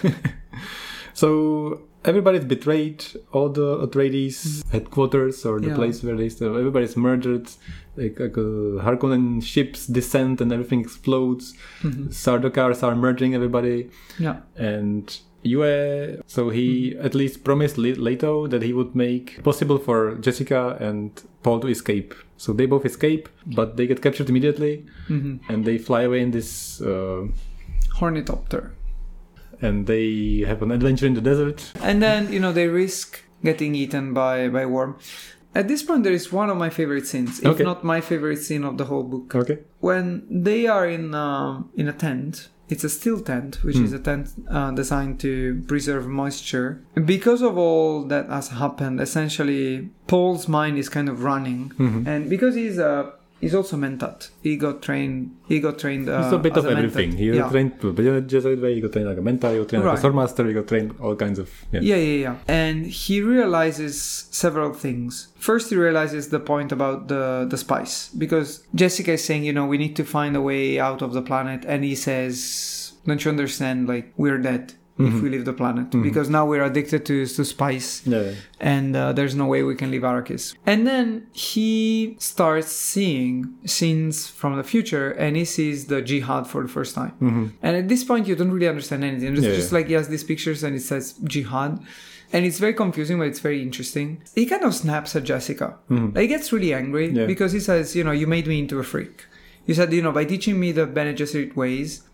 So everybody's betrayed. All the Atreides headquarters or the Yeah. place where they so everybody's murdered. Like, like uh, Harkonnen ships descend and everything explodes. Mhm. Sardaukars are murdering everybody. Yeah. And Yue, so he at least promised Le- Leto that he would make possible for Jessica and Paul to escape. So they both escape, but they get captured immediately, hmm and they fly away in this, uh, Hornitopter. and they have an adventure in the desert. And then, you know, they risk getting eaten by, by Worm. At this point, there is one of my favorite scenes, if Okay. not my favorite scene of the whole book. Okay. When they are in um, in a tent, it's a steel tent, which Hmm. is a tent uh, designed to preserve moisture. Because of all that has happened, essentially, Paul's mind is kind of running, Mhm. and because he's a he's also mentat. He got trained. He got trained. Uh, It's a bit as of everything. mentat. He yeah. got trained to be a Jesuit way, he got trained like a mentor, he got trained like a Right. swordmaster, he got trained all kinds of. Yeah. Yeah, yeah, yeah. And he realizes several things. First, he realizes the point about the, the spice. Because Jessica is saying, you know, we need to find a way out of the planet. And he says, don't you understand? Like, we're dead if Mhm. we leave the planet. Mhm. Because now we're addicted to, to spice. Yeah. And uh, there's no way we can leave Arrakis. And then he starts seeing scenes from the future. And he sees the jihad for the first time. hmm And at this point, you don't really understand anything. It's Yeah, just yeah. like he has these pictures and it says jihad. And it's very confusing, but it's very interesting. He kind of snaps at Jessica. Mhm. Like, he gets really angry Yeah. because he says, you know, you made me into a freak. You said, you know, by teaching me the Bene Gesserit ways,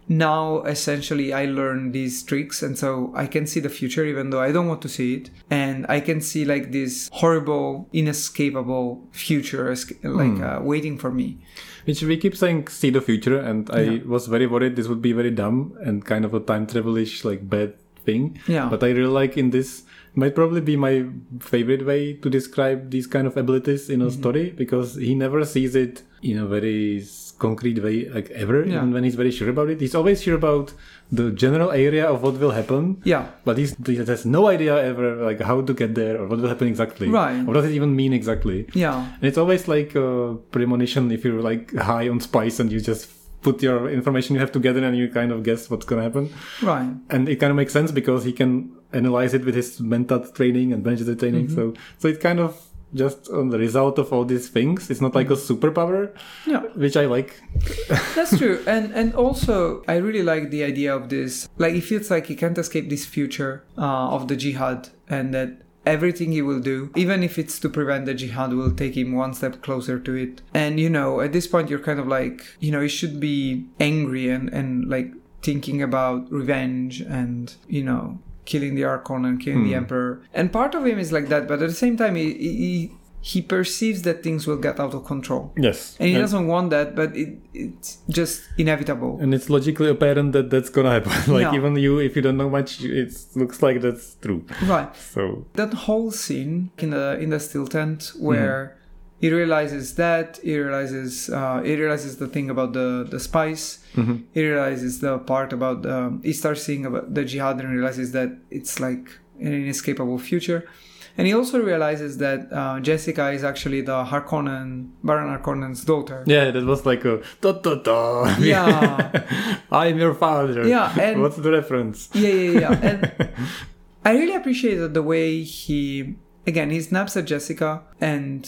now essentially I learn these tricks. And so I can see the future, even though I don't want to see it. And I can see like this horrible, inescapable future, esca- like Mm. uh, waiting for me. Which we keep saying see the future, and I Yeah. was very worried this would be very dumb and kind of a time travel-ish like bad thing. Yeah. But I really like in this might probably be my favorite way to describe these kind of abilities in a Mm-hmm. story, because he never sees it in a very s- concrete way like ever, Yeah. even when he's very sure about it. He's always sure about the general area of what will happen, Yeah. but he's, he has no idea ever like how to get there or what will happen exactly. Right. What does it even mean exactly? Yeah. And it's always like a premonition if you're like high on spice and you just put your information you have together and you kind of guess what's gonna happen. Right. And it kind of makes sense because he can analyze it with his mentat training and Bene Gesserit training. Mm-hmm. So so it's kind of just on the result of all these things. It's not like a superpower, Yeah. which I like. That's true. And and also I really like the idea of this. Like, it feels like he can't escape this future uh, of the jihad, and that everything he will do, even if it's to prevent the jihad, will take him one step closer to it. And you know, at this point you're kind of like, you know, he should be angry and, and like thinking about revenge and, you know, killing the Archon and killing the Hmm. Emperor. And part of him is like that, but at the same time he he, he perceives that things will get out of control. Yes. And he and, doesn't want that, but it, it's just inevitable. and it's logically apparent that that's gonna happen. like Yeah. even you, if you don't know much, it looks like that's true. Right. So That whole scene in the in the steel tent where he realizes that, he realizes uh, he realizes the thing about the, the spice, mhm. he realizes the part about um, he starts seeing about the jihad and realizes that it's like an inescapable future. And he also realizes that uh, Jessica is actually the Harkonnen, Baron Harkonnen's daughter. Yeah, that was like a da da da. Yeah. I'm your father. Yeah, and- what's the reference? Yeah, yeah, yeah. And I really appreciated the way he, again, he snaps at Jessica and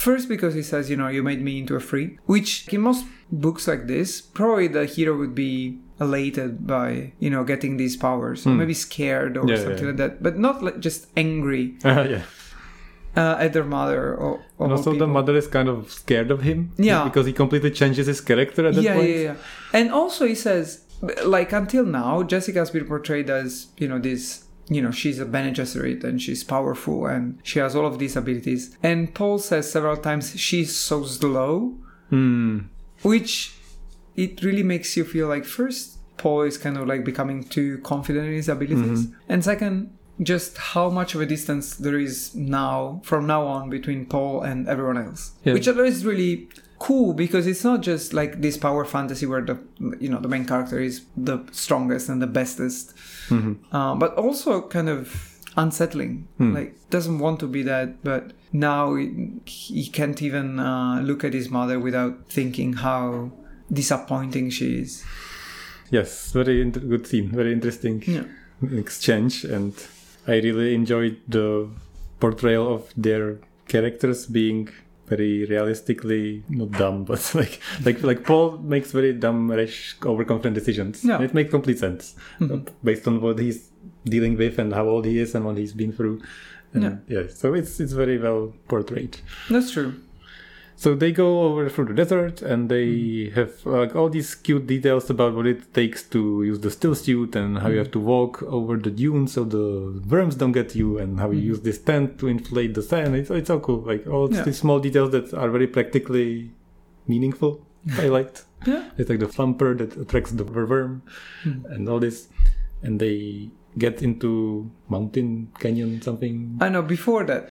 First, because he says, you know, you made me into a freak, which in most books like this, probably the hero would be elated by, you know, getting these powers, or maybe scared or Yeah, something yeah. like that, but not like just angry Uh, yeah. uh, at their mother or, or And also, people. the mother is kind of scared of him. Yeah. Because he completely changes his character at that yeah, point. yeah, yeah. And also he says, like, until now, Jessica's been portrayed as, you know, this, you know, she's a Bene Gesserit and she's powerful and she has all of these abilities. And Paul says several times she's so slow, Hmm. which it really makes you feel like, first, Paul is kind of like becoming too confident in his abilities. Mm-hmm. And second, just how much of a distance there is now, from now on, between Paul and everyone else. Yeah. Which is really cool, because it's not just like this power fantasy where the, you know, the main character is the strongest and the bestest, Mm-hmm. uh, but also kind of unsettling. Hmm. Like, doesn't want to be that, but now he, he can't even uh, look at his mother without thinking how disappointing she is. Yes, very inter- good scene, very interesting Yeah. exchange, and I really enjoyed the portrayal of their characters being very realistically not dumb, but like like like Paul makes very dumb, rash, overconfident decisions. Yeah. And it makes complete sense Mhm. based on what he's dealing with and how old he is and what he's been through. And Yeah. yeah, so it's it's very well portrayed. That's true. So they go over through the desert and they have like all these cute details about what it takes to use the still suit and how you have to walk over the dunes so the worms don't get you, and how you use this tent to inflate the sand. It's, it's all cool. Like all Yeah. these small details that are very practically meaningful. I liked. Yeah. It's like the thumper that attracts the worm Hmm. and all this. And they get into mountain canyon something. I know, before that.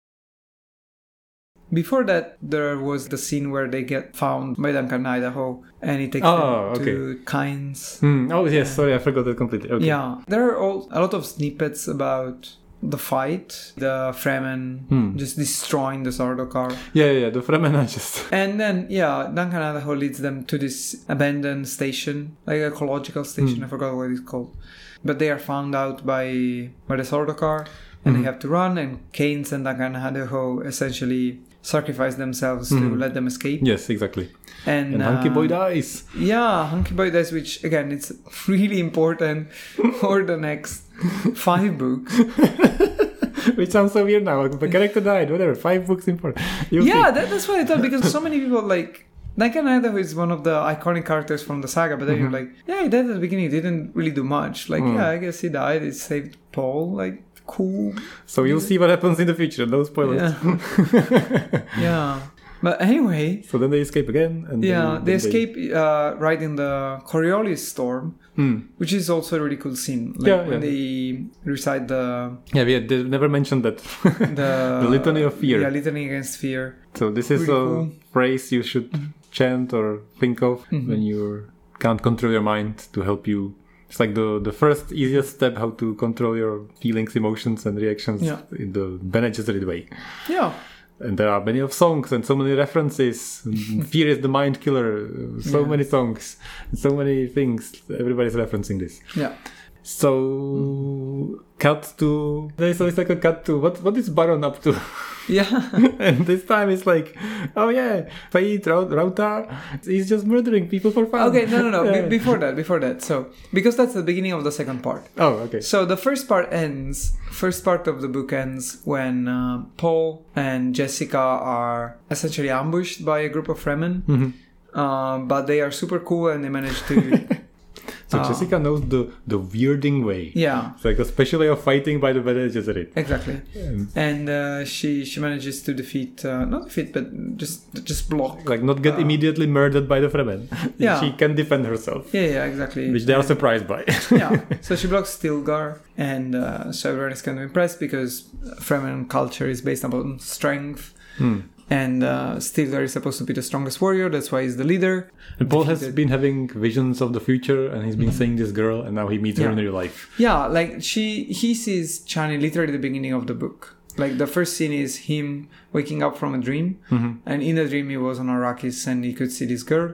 Before that, there was the scene where they get found by Duncan Idaho and he takes Oh, them to Kynes. Hmm. Oh yes, sorry, I forgot that completely. Okay. Yeah. There are all, a lot of snippets about the fight, the Fremen Hmm. just destroying the Sardaukar. Yeah, yeah, yeah, the Fremen are just... And then, yeah, Duncan Idaho leads them to this abandoned station, like a ecological station, Hmm. I forgot what it's called. But they are found out by, by the Sardaukar, and Mhm. they have to run, and Keynes and Duncan Idaho essentially sacrifice themselves to Mhm. let them escape. Yes, exactly. And, And Hunky Boy uh, dies. Yeah, Hunky Boy dies, which, again, it's really important for the next five books. Which sounds so weird now. The character died, whatever. Five books in four. You'll Yeah, see. that, that's what I thought, because so many people, like, Duncan Idaho is one of the iconic characters from the saga, but then you're Mhm. like, yeah, he died at the beginning, he didn't really do much. Like, Mm. yeah, I guess he died, he saved Paul, like, cool. So you'll see what happens in the future. No spoilers. Yeah. Yeah. But anyway, So then they escape again. And yeah, then- they then escape uh, right in the Coriolis storm, Hmm. which is also a really cool scene. Like Yeah, when yeah. they recite the Yeah, we had, they never mentioned that. the, The Litany of Fear. Yeah, litany against fear. So this is Really a cool. phrase you should chant or think of Mhm. when you can't control your mind to help you. It's like the, the first easiest step how to control your feelings, emotions, and reactions Yeah. in the Bene Gesserit way. Yeah. And there are many of songs and so many references. Fear is the mind killer. So Yeah. many songs, so many things. Everybody's referencing this. Yeah. So cut to. So it's like a cut to what? What is Baron up to? Yeah. And this time it's like, oh yeah, Fayed Rauta, he's just murdering people for fun. Okay, no, no, no. Yeah. Be- before that, before that. So, because that's the beginning of the second part. Oh, okay. So the first part ends. First part of the book ends when uh, Paul and Jessica are essentially ambushed by a group of Fremen, Mhm. uh, but they are super cool and they manage to. So uh, Jessica knows the the weirding way. Yeah, It's like a special way of fighting by the Bene Gesserit. exactly. And, And uh, she she manages to defeat, uh, not defeat, but just just block. like not get Uh, immediately murdered by the Fremen. Yeah. She can defend herself, Yeah, yeah, exactly. which they are surprised by. Yeah, so she blocks Stilgar, and uh, so everyone is kind of impressed because Fremen culture is based upon strength, Hmm. and uh, Stilgar is supposed to be the strongest warrior. That's why he's the leader. And Paul has Defeated. been having visions of the future, and he's been seeing this girl, and now he meets her Yeah. in real life. Yeah, like she, he sees Chani literally at the beginning of the book. Like the first scene is him waking up from a dream, Mhm. and in the dream he was on Arrakis and he could see this girl.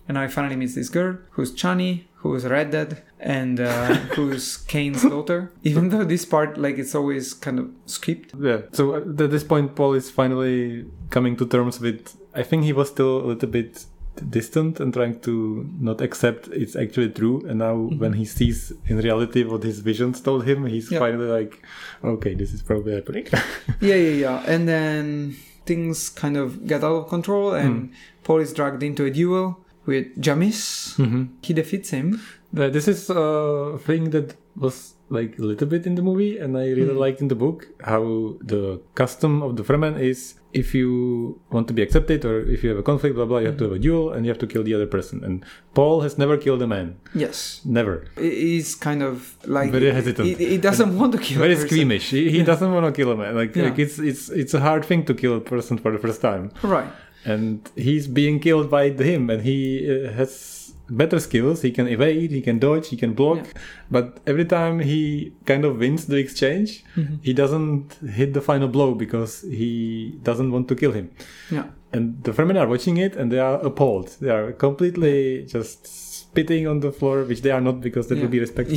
And now he finally meets this girl who's Chani, who's Red Dead, and uh, who's Kane's daughter. Even though this part, like, it's always kind of skipped. Yeah. So at this point, Paul is finally coming to terms with. I think he was still a little bit distant and trying to not accept it's actually true. And now, mm-hmm. when he sees in reality what his visions told him, he's yeah. finally like, okay, this is probably happening. yeah, yeah, yeah. And then things kind of get out of control, and mm. Paul is dragged into a duel with Jamis. Mm-hmm. He defeats him. Uh, this is a thing that was like a little bit in the movie, and I really mm. liked in the book how the custom of the Fremen is, if you want to be accepted or if you have a conflict, blah blah, you have to have a duel and you have to kill the other person. And Paul has never killed a man. Yes, never. He's kind of like very hesitant. He, he doesn't and want to kill. Very a person. squeamish. He, he yeah. doesn't want to kill a man. Like, yeah. like it's it's it's a hard thing to kill a person for the first time. Right. And he's being killed by him, and he uh, has better skills. He can evade, he can dodge, he can block. Yeah. But every time he kind of wins the exchange, mm-hmm. he doesn't hit the final blow because he doesn't want to kill him. Yeah. And the Fremen are watching it, and they are appalled. They are completely just spitting on the floor, which they are not, because that yeah. would be respectful.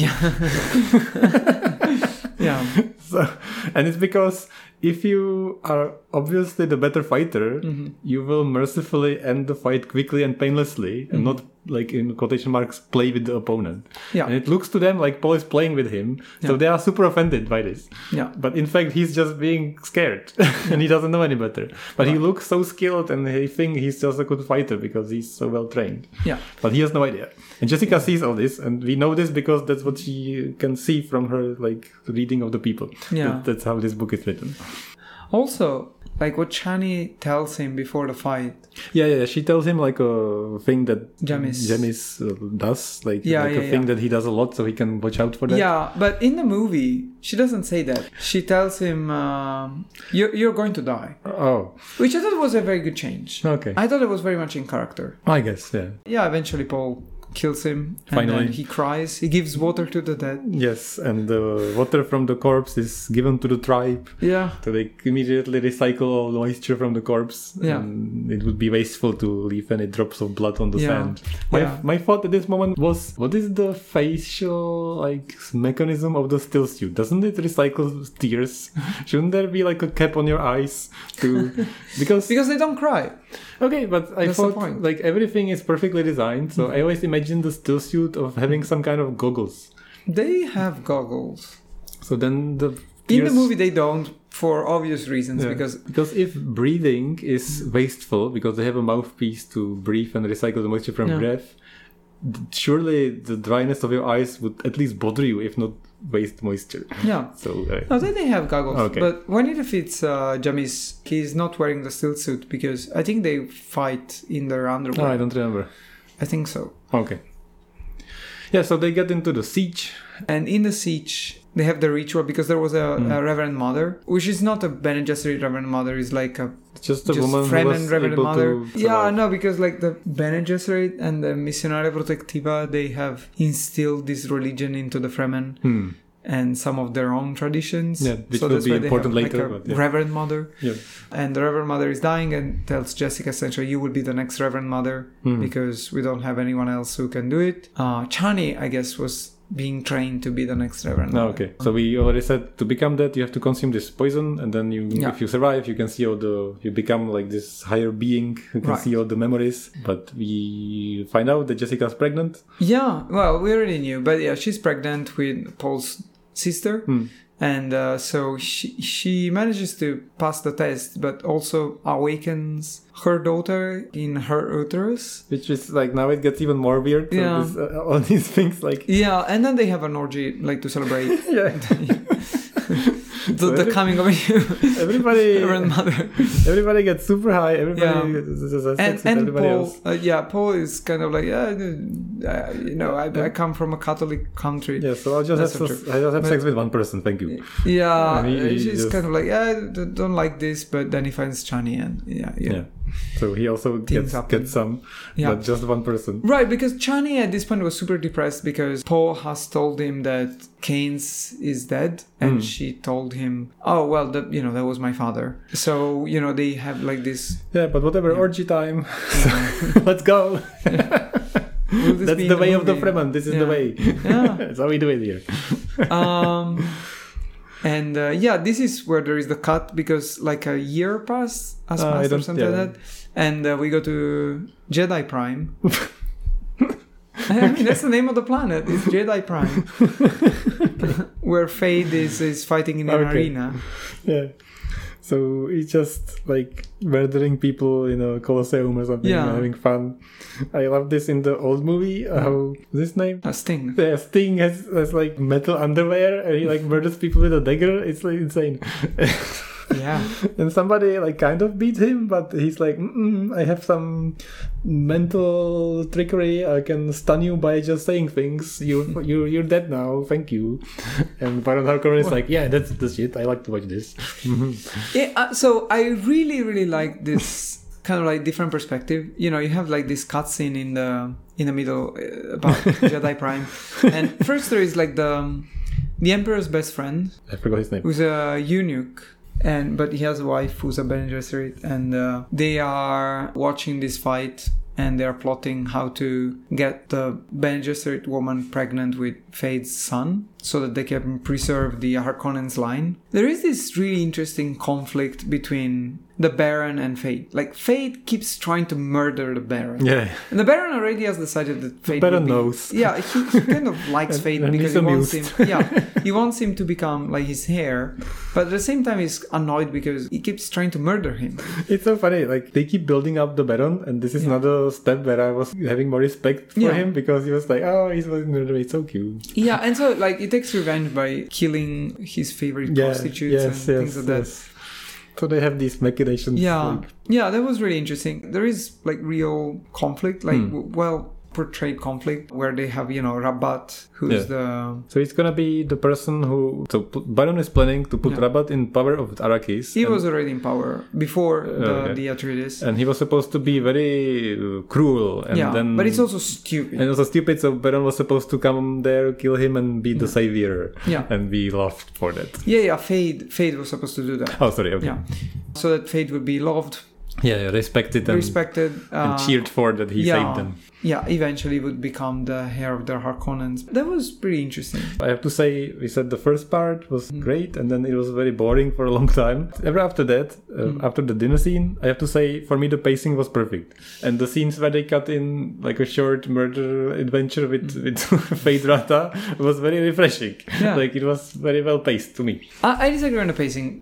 Yeah. yeah. So, and it's because if you are obviously the better fighter, mm-hmm. you will mercifully end the fight quickly and painlessly, mm-hmm. and not, like, in quotation marks, play with the opponent. Yeah. And it looks to them like Paul is playing with him, yeah. so they are super offended by this. Yeah. But in fact, he's just being scared, and he doesn't know any better. But right. he looks so skilled, and he thinks he's just a good fighter because he's so well trained. Yeah. But he has no idea. And Jessica sees all this, and we know this because that's what she can see from her, like, reading of the people. Yeah. That, that's how this book is written. Also, like what Chani tells him before the fight. Yeah, yeah, she tells him like a thing that Jamis, Jamis uh, does, like, yeah, like yeah, a thing yeah. that he does a lot, so he can watch out for that. Yeah, but in the movie, she doesn't say that. She tells him, um, you're, you're going to die. Oh. Which I thought was a very good change. Okay. I thought it was very much in character. I guess, yeah. Yeah, eventually Paul kills him, and Finally then he cries. He gives water to the dead. Yes, and the water from the corpse is given to the tribe. Yeah. So they immediately recycle all the moisture from the corpse. Yeah. And it would be wasteful to leave any drops of blood on the yeah. sand. My yeah. my thought at this moment was, what is the facial, like, mechanism of the still suit? Doesn't it recycle tears? Shouldn't there be like a cap on your eyes to because because they don't cry. Okay, but I That's thought like everything is perfectly designed, so mm-hmm. I always imagine the still suit of having some kind of goggles. They have goggles. So then the tears... in the movie they don't, for obvious reasons, yeah. because because if breathing is wasteful because they have a mouthpiece to breathe and recycle the moisture from yeah. breath, surely the dryness of your eyes would at least bother you, if not waste moisture. Yeah. So uh, no, then they have goggles. Okay. But when he defeats uh, Jamis, he's not wearing the still suit because I think they fight in their underwear. Oh, I don't remember. I think so. Okay. Yeah, so they get into the siege. And in the siege, they have the ritual because there was a, mm. a Reverend Mother, which is not a Bene Gesserit Reverend Mother, is like a just a just woman Fremen who was Reverend able Mother. to Yeah, no, because like the Bene Gesserit and the Missionaria Protectiva, they have instilled this religion into the Fremen. Hmm. And some of their own traditions. Yeah, which so will be important later. Like a but yeah. Reverend Mother. Yeah. And the Reverend Mother is dying and tells Jessica essentially, you will be the next Reverend Mother mm. because we don't have anyone else who can do it. Uh, Chani, I guess, was being trained to be the next Reverend Mother. Oh, okay. So we already said to become that, you have to consume this poison, and then you, yeah. if you survive, you can see all the, you become like this higher being who can right. see all the memories. But we find out that Jessica's pregnant. Yeah, well, we already knew, but yeah, she's pregnant with Paul's sister, hmm. and uh, so she she manages to pass the test, but also awakens her daughter in her uterus, which is like, now it gets even more weird. So yeah, this, uh, all these things like yeah, and then they have an orgy like to celebrate. yeah. the, so the every, coming of age. Everybody, mother. everybody gets super high. Everybody yeah. gets, has sex and, with and everybody Paul, else. Uh, yeah, Paul is kind of like, yeah, uh, you know, I, I come from a Catholic country. Yeah, so I'll just That's have, so I just have but, sex with one person. Thank you. Yeah, he, he she's just, kind of like, yeah, I don't like this, but then he finds Chani, and yeah, yeah. yeah. So he also gets, gets some, yeah. but just one person. Right, because Chani at this point was super depressed because Paul has told him that Keynes is dead, and mm. she told him, oh, well, the, you know, that was my father. So, you know, they have like this... Yeah, but whatever, yeah. orgy time. Yeah. Let's go. Yeah. Will this That's be in the way of the movie? Fremen. This is Yeah. the way. Yeah. That's how we do it here. um, and uh, yeah, this is where there is the cut because like a year passed, has Uh, I passed or don't- something yeah. like that, and uh, we go to Jedi Prime. I mean, that's the name of the planet. It's Jedi Prime, where Fade is is fighting in an Okay. arena. Yeah. So he's just like murdering people in a Colosseum or something, Yeah. and having fun. I love this in the old movie. Uh, how this name? A Sting. Yeah, Sting has, has like metal underwear and he like murders people with a dagger. It's like insane. Yeah. And somebody like kind of beat him, but he's like, Mm-mm, I have some mental trickery. I can stun you by just saying things. You you you're dead now. Thank you. And Baron Harkonnen is like, yeah, that's the shit. I like to watch this. Yeah, uh, so I really, really like this kind of like different perspective. You know, you have like this cutscene in the in the middle uh, about Jedi Prime, and first there is like the um, the Emperor's best friend, I forgot his name. who's a eunuch, and but he has a wife who's a Bene Gesserit, and uh, they are watching this fight. And they are plotting how to get the Bene Gesserit woman pregnant with Fade's son so that they can preserve the Harkonnen's line. There is this really interesting conflict between the Baron and Fade. Like, Fade keeps trying to murder the Baron. Yeah. And the Baron already has decided that Fade Baron will be... knows. Yeah, he, he kind of likes And- Fade and because he's he wants him... amused. Yeah, he wants him to become like his heir. But at the same time, he's annoyed because he keeps trying to murder him. It's so funny. Like they keep building up the Baron, and this is Yeah. another step where I was having more respect for Yeah. him because he was like, oh, he's it's so cute. Yeah, and so like he takes revenge by killing his favorite Yeah, prostitutes yes, and yes, things like that. yes. So they have these machinations. Yeah, like- yeah, that was really interesting. There is like real conflict, like Hmm. w- well portrayed conflict, where they have you know Rabat, who's Yeah. the So it's gonna be the person who. So P- Baron is planning to put Yeah. Rabat in power of Arrakis. he and, was already in power before the, okay. the Atreides. and he was supposed to be very uh, cruel, and yeah, then but it's also stupid. and also stupid. So Baron was supposed to come there, kill him, and be the Yeah. savior. Yeah. And we loved for that. yeah, yeah, Fade, Fade was supposed to do that. Oh, sorry. Okay. Yeah, so that Fade would be loved, Yeah, yeah, respected and, respected, and uh, cheered for that he yeah. saved them. Yeah, eventually would become the heir of the Harkonnens. That was pretty interesting. I have to say, we said the first part was Mm. great, and then it was very boring for a long time. Ever after that, uh, Mm. after the dinner scene, I have to say, for me, the pacing was perfect. And the scenes where they cut in like a short murder adventure with, Mm. with Fade Rata was very refreshing. Yeah. Like, it was very well paced to me. I, I disagree on the pacing.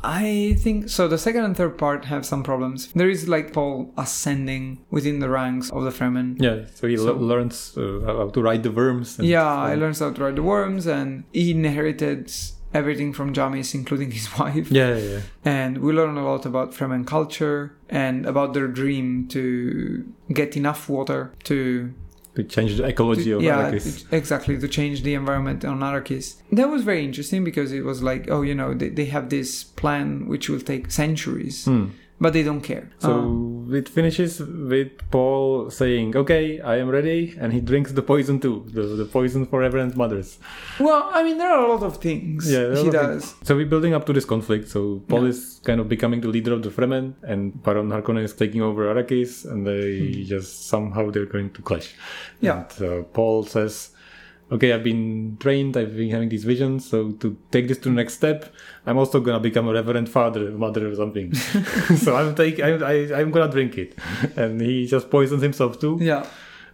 I think so. The second and third part have some problems. There is like Paul ascending within the ranks of the Fremen. Yeah, so he So- le- learns uh, how to ride the worms. And Yeah, so- he learns how to ride the worms, and he inherited everything from Jamis, including his wife. Yeah, yeah, yeah. And we learn a lot about Fremen culture and about their dream to get enough water to To change the ecology to- of yeah, Arrakis. to- exactly, to change the environment on Arrakis. That was very interesting because it was like, oh, you know, they, they have this plan which will take centuries, Hmm. but they don't care. So Um, it finishes with Paul saying, okay, I am ready, and he drinks the poison too, the, the poison for Reverend Mothers. well, I mean, there are a lot of things Yeah, there are he a lot of does. things. So we're building up to this conflict. So Paul Yeah. is kind of becoming the leader of the Fremen, and Baron Harkonnen is taking over Arrakis, and they just somehow they're going to clash. Hmm. Yeah. And uh, Paul says, okay, I've been trained, I've been having these visions, so to take this to the next step, I'm also gonna become a reverend father, mother or something. so I'm take, I, I, I'm gonna drink it. And he just poisons himself too, Yeah,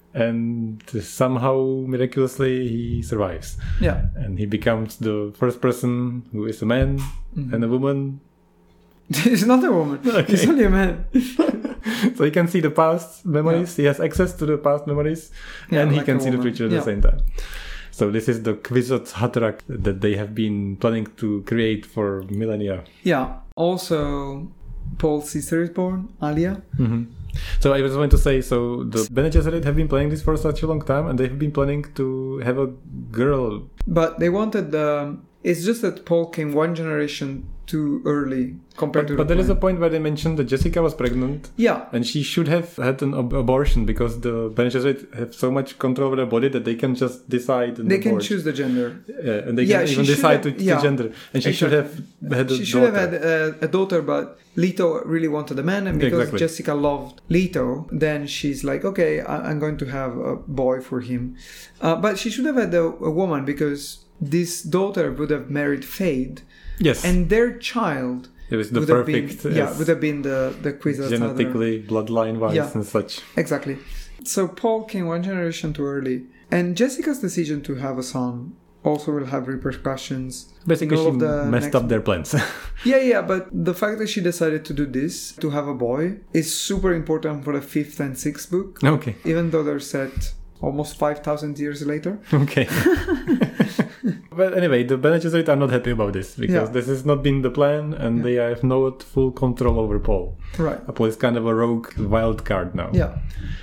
and somehow, miraculously, he survives. yeah. And he becomes the first person who is a man Mhm. and a woman. He's not a woman. Okay. He's only a man. So he can see the past memories, he has access to the past memories, Yeah, and he like can a see the woman. future at Yeah. the same time. So this is the Kwisatz Haderach that they have been planning to create for millennia. Yeah. Also, Paul's sister is born, Alia. Mm-hmm. So I was going to say, so the Bene Gesserit have been planning this for such a long time, and they've been planning to have a girl. But they wanted the... It's just that Paul came one generation too early compared But, to but the there is a plan. point where they mentioned that Jessica was pregnant. Yeah. And she should have had an ab- abortion because the Bene Gesserit have so much control over their body that they can just decide. And They can abort. choose the gender. Yeah, and they Yeah, can she even should decide have- to, yeah. to gender. And she should have had a She should daughter. have had a, a daughter, but Leto really wanted a man, and because Exactly. Jessica loved Leto, then she's like, okay, I, I'm going to have a boy for him. Uh, but she should have had a, a woman because this daughter would have married Fade, Yes. and their child it was the would perfect. have been, yeah, yes, would have been the the Kwisatz Haderach. genetically, bloodline wise Yeah. and such. Exactly. So Paul came one generation too early, and Jessica's decision to have a son also will have repercussions. Basically, all she of the messed next- up their plans. Yeah, yeah, but the fact that she decided to do this, to have a boy, is super important for the fifth and sixth book, okay. even though they're set almost five thousand years later. Okay. But anyway, the Bene Gesserit are not happy about this because Yeah. this has not been the plan and Yeah. they have no full control over Paul. Right. Paul is kind of a rogue wild card now. Yeah.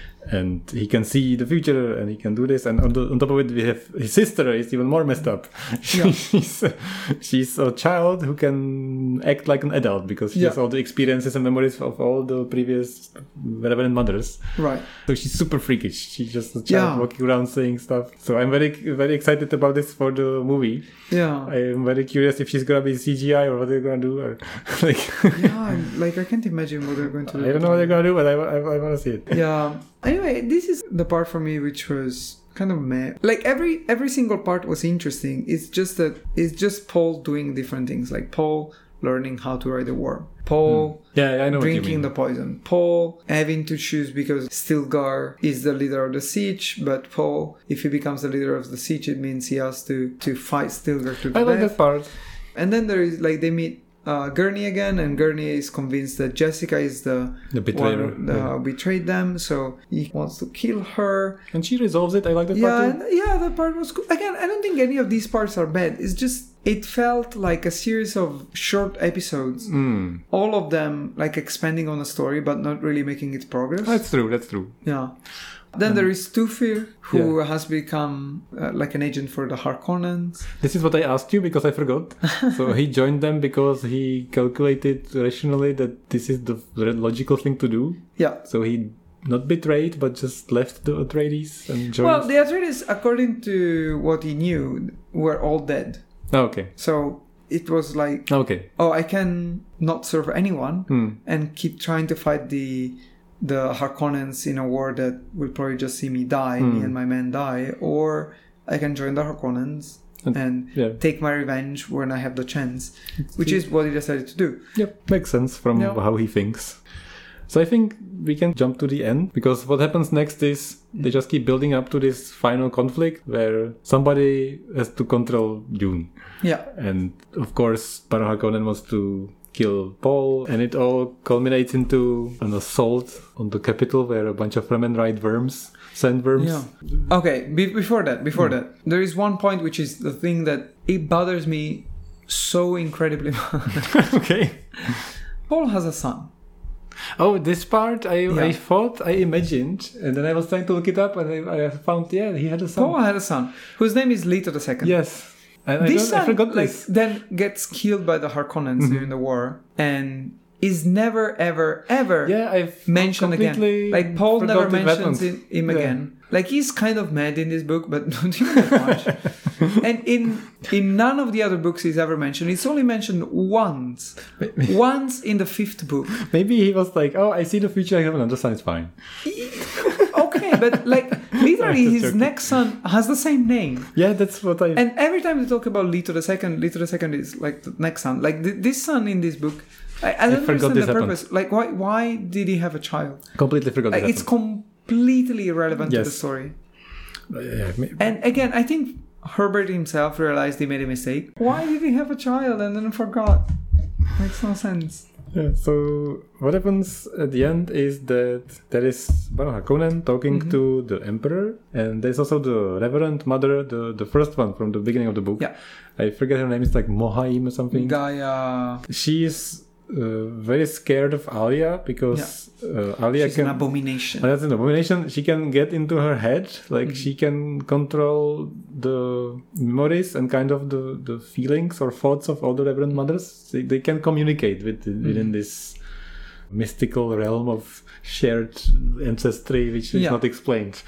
And he can see the future and he can do this. And on, the, on top of it, we have his sister is even more messed up. Yeah. she's, she's a child who can act like an adult because she Yeah. has all the experiences and memories of all the previous Reverend mothers. Right. So she's super freakish. She's just a child Yeah. walking around saying stuff. So I'm very, very excited about this for the movie. Yeah. I'm very curious if she's gonna be C G I or what they're gonna do. Or like, Yeah. Like I can't imagine what they're going to do. I don't know what they're gonna do, but I, I, I want to see it. Yeah. Anyway, this is the part for me which was kind of meh. Like every every single part was interesting. It's just that it's just Paul doing different things. Like Paul learning how to ride a worm. Paul Yeah, I know what you drinking mean. the poison. Paul having to choose because Stilgar is the leader of the siege, but Paul, if he becomes the leader of the siege, it means he has to, to fight Stilgar to the I like death. that part. And then there is like they meet uh, Gurney again, and Gurney is convinced that Jessica is the The betrayer. one that Yeah. betrayed them, so he wants to kill her. And she resolves it. I like that Yeah, part and, yeah, that part was cool. Again, I don't think any of these parts are bad. It's just it felt like a series of short episodes, too. Mm. all of them like expanding on a story, but not really making its progress. That's true. That's true. Yeah. Then there is Tufir, who has become uh, like an agent for the Harkonnens. This is what I asked you because I forgot. So he joined them because he calculated rationally that this is the logical thing to do. Yeah. So he not betrayed, but just left the Atreides and joined. Well, the Atreides, according to what he knew, were all dead. Oh, okay. So it was like, Okay. oh, I can not serve anyone Hmm. and keep trying to fight the the Harkonnens in a war that will probably just see me die, me Hmm. and my men die, or I can join the Harkonnens And- and Yeah. take my revenge when I have the chance, which is what he decided to do. Yep. Makes sense from Yeah. how he thinks. So I think we can jump to the end because what happens next is they just keep building up to this final conflict where somebody has to control Dune. Yeah. And of course, Baron Harkonnen wants to kill Paul, and it all culminates into an assault on the capital where a bunch of Fremen ride worms, sandworms. Yeah. Okay, be- before that, before Hmm. that, there is one point which is the thing that it bothers me so incredibly much. Okay. Paul has a son. Oh, this part I, Yeah. I thought I imagined, and then I was trying to look it up, and I, I found yeah he had a son. Paul had a son whose name is Leto the Second. Yes, and I, This don't, I son forgot like this. then gets killed by the Harkonnens Mhm. during the war and is never ever ever Yeah, I've mentioned again. completely Like Paul forgot never it mentions happened. it, him Yeah. again. Like he's kind of mad in this book, but not even that much. And in in none of the other books he's ever mentioned. It's only mentioned once, once in the fifth book. Maybe he was like, "Oh, I see the future. I have another son. It's fine." Okay, but like literally I'm just his joking. next son has the same name. Yeah, that's what I. And every time they talk about Leto the Second, Leto the Second is like the next son. Like th- this son in this book, I, I don't forgot understand this the happened. purpose. Like why why did he have a child? completely forgot. Like that it's happened. completely irrelevant to Yes. the story. Uh, yeah, may- And again, I think Herbert himself realized he made a mistake. Why did he have a child and then forgot? Makes no sense. Yeah, so what happens at the end is that there is Baron Harkonnen talking Mhm. to the Emperor, and there's also the Reverend Mother, the, the first one from the beginning of the book. Yeah. I forget her name, it's like Mohaim or something. Gaia. She's uh, very scared of Alia because uh, Alia She's can. an abomination. Oh, that's an abomination. She can get into her head, like Mhm. she can control the memories and kind of the, the feelings or thoughts of all the Reverend Mothers. They, they can communicate with within this mystical realm of shared ancestry, which is Yeah. not explained.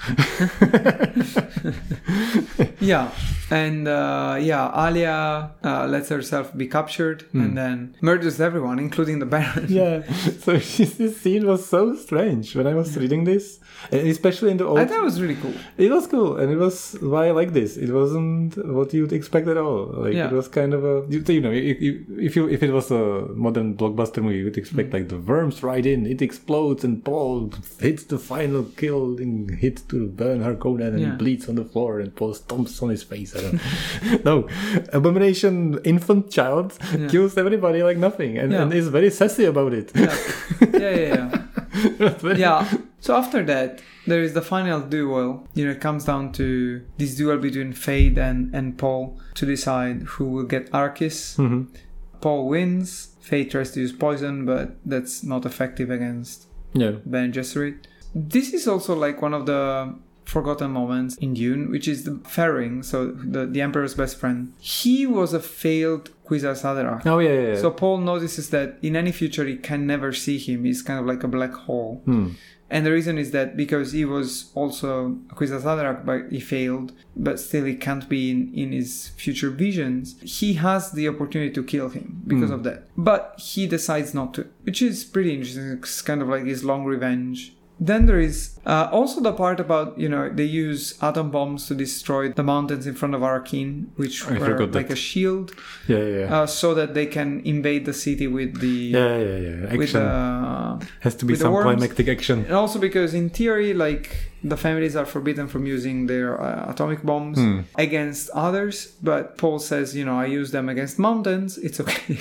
Yeah, and uh, yeah, Alia uh, lets herself be captured Hmm. and then murders everyone, including the Baron. Yeah, so this scene was so strange when I was reading this, and especially in the old. I thought it was really cool. It was cool, and it was why I like this. It wasn't what you'd expect at all. Like Yeah. it was kind of a you, you know if, if if you if it was a modern blockbuster movie, you'd expect Mm. like the worms ride in, it explodes, and Paul hits the final kill and hits to burn Harkonnen, and Yeah. he bleeds on the floor, and Paul stomps on his face. I don't no, Abomination infant child Yeah. kills everybody like nothing, and, Yeah. and is very sassy about it. Yeah, yeah, yeah. yeah. It was very- Yeah. So after that, there is the final duel. You know, it comes down to this duel between Fade and, and Paul to decide who will get Arrakis. Mhm. Paul wins. Fade tries to use poison, but that's not effective against Yeah. Bene Gesserit. This is also like one of the forgotten moments in Dune, which is the Ferring, so the, the Emperor's best friend. He was a failed Kwisatz Haderach. Oh yeah, yeah. yeah. So Paul notices that in any future he can never see him. He's kind of like a black hole. Hmm. And the reason is that because he was also a Kwisatz Haderach, but he failed, but still he can't be in, in his future visions. He has the opportunity to kill him because Mm. of that. But he decides not to, which is pretty interesting. It's kind of like his long revenge. Then there is uh, also the part about, you know, they use atom bombs to destroy the mountains in front of Arrakeen, which I were forgot like that. a shield, Yeah, yeah, yeah. uh, so that they can invade the city with the... yeah, yeah, yeah. Action With uh, has to be with the some worms. climactic action. and also because in theory, like, the families are forbidden from using their uh, atomic bombs Hmm. against others, but Paul says, you know, I use them against mountains. It's okay.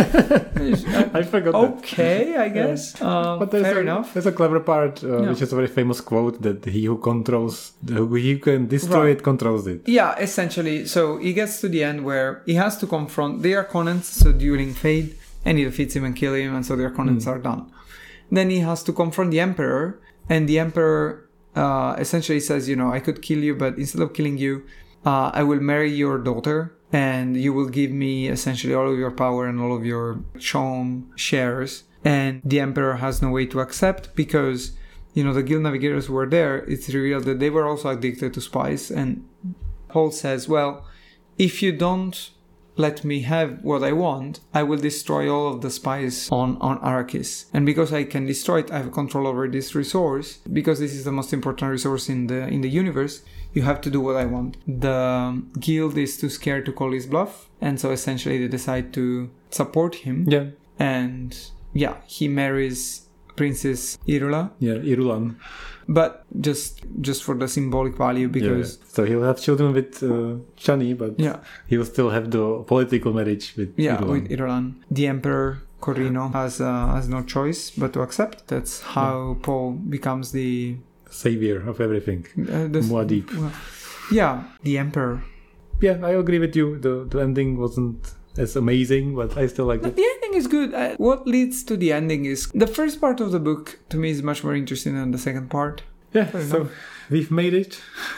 I forgot that. Okay, I guess. Uh, But there's fair a, enough. There's a clever part, uh, Yeah. which is a very famous quote that he who controls, who he can destroy Right. it, controls it. Yeah, essentially. So he gets to the end where he has to confront the Arconans, so dueling Fade, and he defeats him and kill him, and so the Arconans Mm. are done. Then he has to confront the Emperor, and the Emperor uh, essentially says, you know, I could kill you, but instead of killing you, uh, I will marry your daughter, and you will give me essentially all of your power and all of your Chom shares. And the Emperor has no way to accept because, you know, the guild navigators were there. It's revealed that they were also addicted to spice. And Paul says, well, if you don't let me have what I want, I will destroy all of the spice on, on Arrakis. And because I can destroy it, I have control over this resource. Because this is the most important resource in the in the universe, you have to do what I want. The guild is too scared to call his bluff. And so essentially they decide to support him. Yeah, And yeah, he marries Princess Irula. yeah, Irulan. But just just for the symbolic value, because yeah. So he'll have children with uh, Chani, but yeah, he will still have the political marriage with yeah, Irulan. with Irulan. The Emperor Corrino has uh, has no choice but to accept. That's how Paul becomes the Savior of everything. uh, the Muad'Dib. well, yeah, the Emperor. Yeah, I agree with you. The the ending wasn't as amazing, but I still liked But it. the ending is good. Uh, what leads to the ending is the first part of the book. To me, is much more interesting than the second part. Yeah, Fair so enough. we've made it.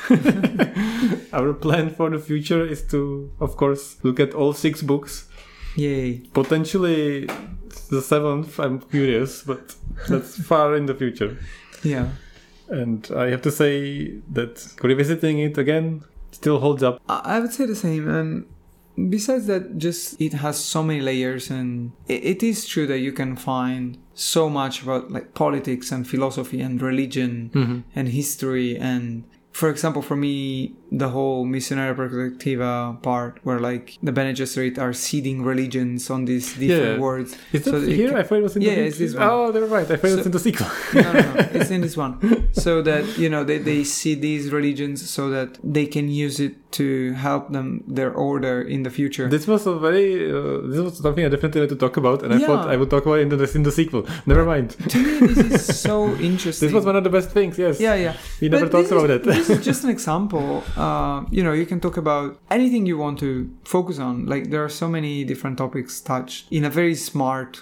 Our plan for the future is to, of course, look at all six books. Yay! Potentially the seventh, I'm curious, but that's far in the future. Yeah. And I have to say that revisiting it again still holds up. I I would say the same. And besides that, just it has so many layers, and it, it is true that you can find so much about like politics and philosophy and religion Mm-hmm. and history. And for example, for me, the whole Missionaria Perspectiva part, where like the Bene Gesserit are seeding religions on these different Yeah. words. Is that So that it here? ca- I thought it was in Yeah, the it's this one. Oh, they're right. I thought it was So- in the sequel. no, no, no. It's in this one. So that, you know, they, they see these religions so that they can use it to help them, their order in the future. This was a very. Uh, this was something I definitely had to talk about, and I Yeah. thought I would talk about it in the in the sequel. Never mind. To me, this is so interesting. This was one of the best things. Yes. Yeah, yeah. We never But talked this about is, it. This is just an example. Uh, you know, you can talk about anything you want to focus on. Like, there are so many different topics touched in a very smart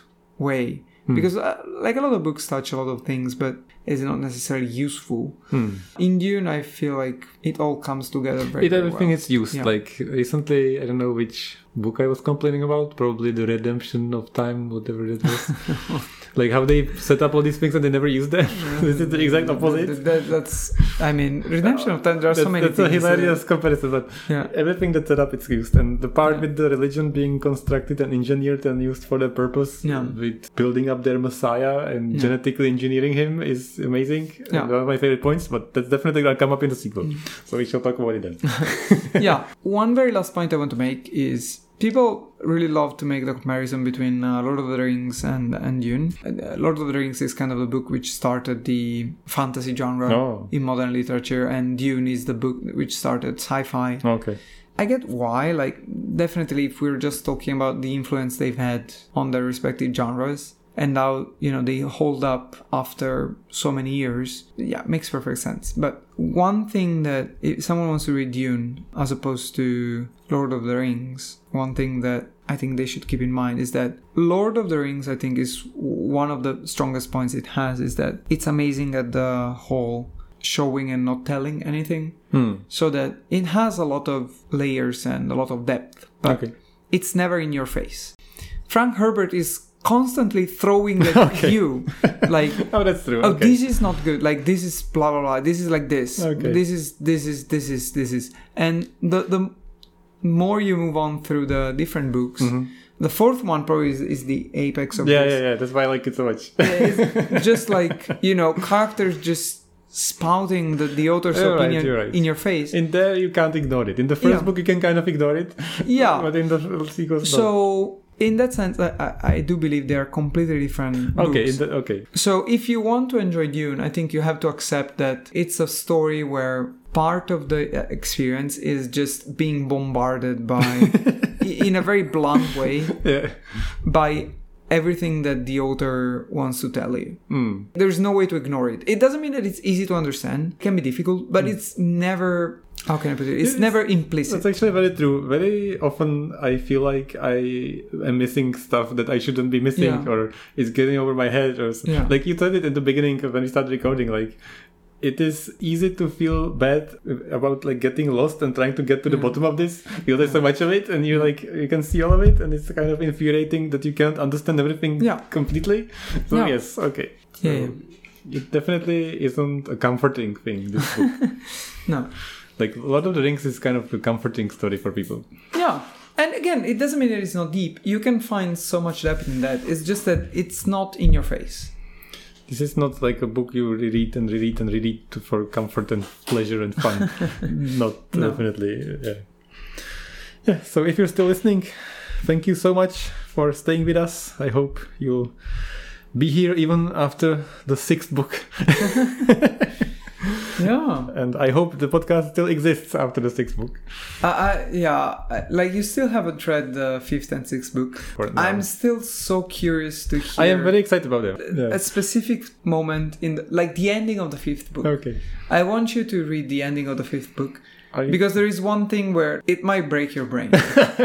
way. Hmm. Because uh, like a lot of books touch a lot of things, but it's not necessarily useful. Hmm. In Dune, I feel like it all comes together very, It very everything well. is used. Yeah. Like recently, I don't know which book I was complaining about. Probably the Redemption of Time, whatever it was. Like how they set up all these things and they never use them. This is the exact opposite. That, that, that's, I mean, Redemption of Time. There are that's, so many that's things. a hilarious uh, comparison, but yeah. everything that's set up it's used, and the part Yeah. with the religion being constructed and engineered and used for that purpose, Yeah. with building up their Messiah and Yeah. genetically engineering him is amazing. Yeah. One of my favorite points, but that's definitely gonna come up in the sequel. So we shall talk about it then. Yeah. One very last point I want to make is people really love to make the comparison between uh, Lord of the Rings and, and Dune. Uh, Lord of the Rings is kind of the book which started the fantasy genre Oh. in modern literature, and Dune is the book which started sci-fi. Okay. I get why, like, definitely if we're just talking about the influence they've had on their respective genres, and now, you know, they hold up after so many years, yeah, makes perfect sense. But one thing that if someone wants to read Dune as opposed to Lord of the Rings, one thing that I think they should keep in mind is that Lord of the Rings, I think, is one of the strongest points it has, is that it's amazing at the whole showing and not telling anything. Hmm. So that it has a lot of layers and a lot of depth, but Okay. it's never in your face. Frank Herbert is constantly throwing at Okay. you, like, Oh, that's true. oh, okay. this is not good. Like, this is blah blah blah. This is like this. Okay. This is this is this is this is. And the the more you move on through the different books, Mhm. the fourth one probably is, is the apex of Yeah, this. yeah, yeah. That's why I like it so much. It's just like, you know, characters just spouting the, the author's You're right, opinion you're right. in your face. In there, you can't ignore it. In the first Yeah. book, you can kind of ignore it. Yeah. But in the sequels, So in that sense, I, I I do believe they are completely different no. Okay, books. in the, okay. So if you want to enjoy Dune, I think you have to accept that it's a story where part of the uh, experience is just being bombarded by, i- in a very blunt way, Yeah. by everything that the author wants to tell you. Mm. There's no way to ignore it. It doesn't mean that it's easy to understand. It can be difficult, but it's never, how can I put it? It's It's- never implicit. That's actually very true. Very often, I feel like I am missing stuff that I shouldn't be missing, Yeah. or it's getting over my head, or s- Yeah. like you said it in the beginning when we started recording. Like, it is easy to feel bad about like getting lost and trying to get to the Yeah. bottom of this because there's so much of it, and you like you can see all of it, and it's kind of infuriating that you can't understand everything Yeah. completely. So Yeah. yes, okay. So Yeah, yeah. it definitely isn't a comforting thing. This book. No. Like Lord of the Rings is kind of a comforting story for people. Yeah. And again, it doesn't mean that it's not deep. You can find so much depth in that. It's just that it's not in your face. This is not like a book you reread and reread and reread to, for comfort and pleasure and fun. Not No. definitely. Yeah. Yeah. So if you're still listening, thank you so much for staying with us. I hope you'll be here even after the sixth book. Yeah. And I hope the podcast still exists after the sixth book. I, I, yeah. I- Like, you still haven't read the fifth and sixth book. For now. I'm still so curious to hear I am very excited about them. Yeah. a specific moment in the, like the ending of the fifth book. Okay. I want you to read the ending of the fifth book Are you- because there is one thing where it might break your brain.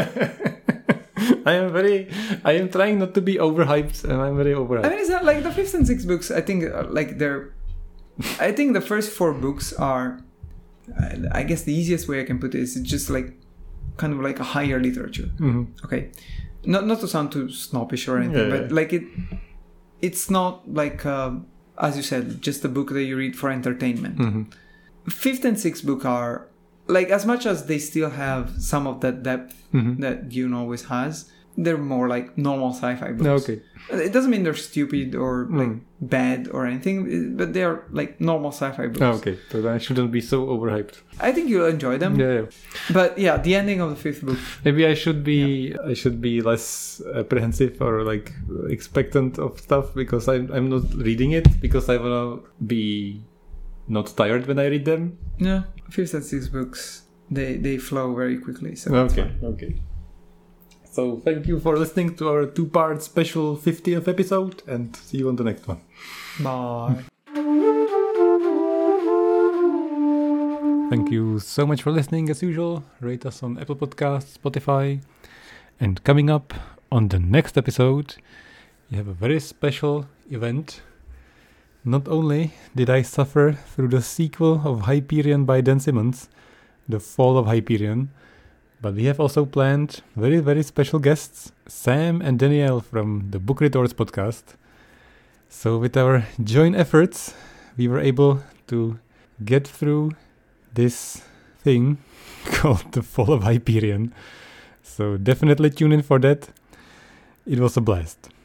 I am very. I am trying not to be overhyped, and I'm very overhyped. I mean, it's not like the fifth and sixth books. I think uh, like they're. I think the first four books are. I guess the easiest way I can put it is it's just like, kind of like a higher literature. Mhm. Okay, not not to sound too snobbish or anything, Yeah. but like it. It's not like, uh, as you said, just a book that you read for entertainment. Mhm. Fifth and sixth book are like, as much as they still have some of that depth Mhm. that Dune always has, they're more like normal sci-fi books. Okay. It doesn't mean they're stupid or like Mm. bad or anything, but they're like normal sci-fi books. Oh, okay. So then I shouldn't be so overhyped. I think you'll enjoy them. Yeah, yeah. But yeah, the ending of the fifth book. Maybe I should be. I should be less apprehensive or like expectant of stuff because I'm. I'm not reading it because I wanna be not tired when I read them. Yeah, fifth and sixth books, they they flow very quickly. So that's Okay. fine. Okay. So thank you for listening to our two-part special fiftieth episode, and see you on the next one. Bye. Thank you so much for listening as usual. Rate us on Apple Podcasts, Spotify. And coming up on the next episode, we have a very special event. Not only did I suffer through the sequel of Hyperion by Dan Simmons, The Fall of Hyperion, but we have also planned very, very special guests, Sam and Danielle from the Book Retorts podcast. So with our joint efforts, we were able to get through this thing called The Fall of Hyperion. So definitely tune in for that. It was a blast.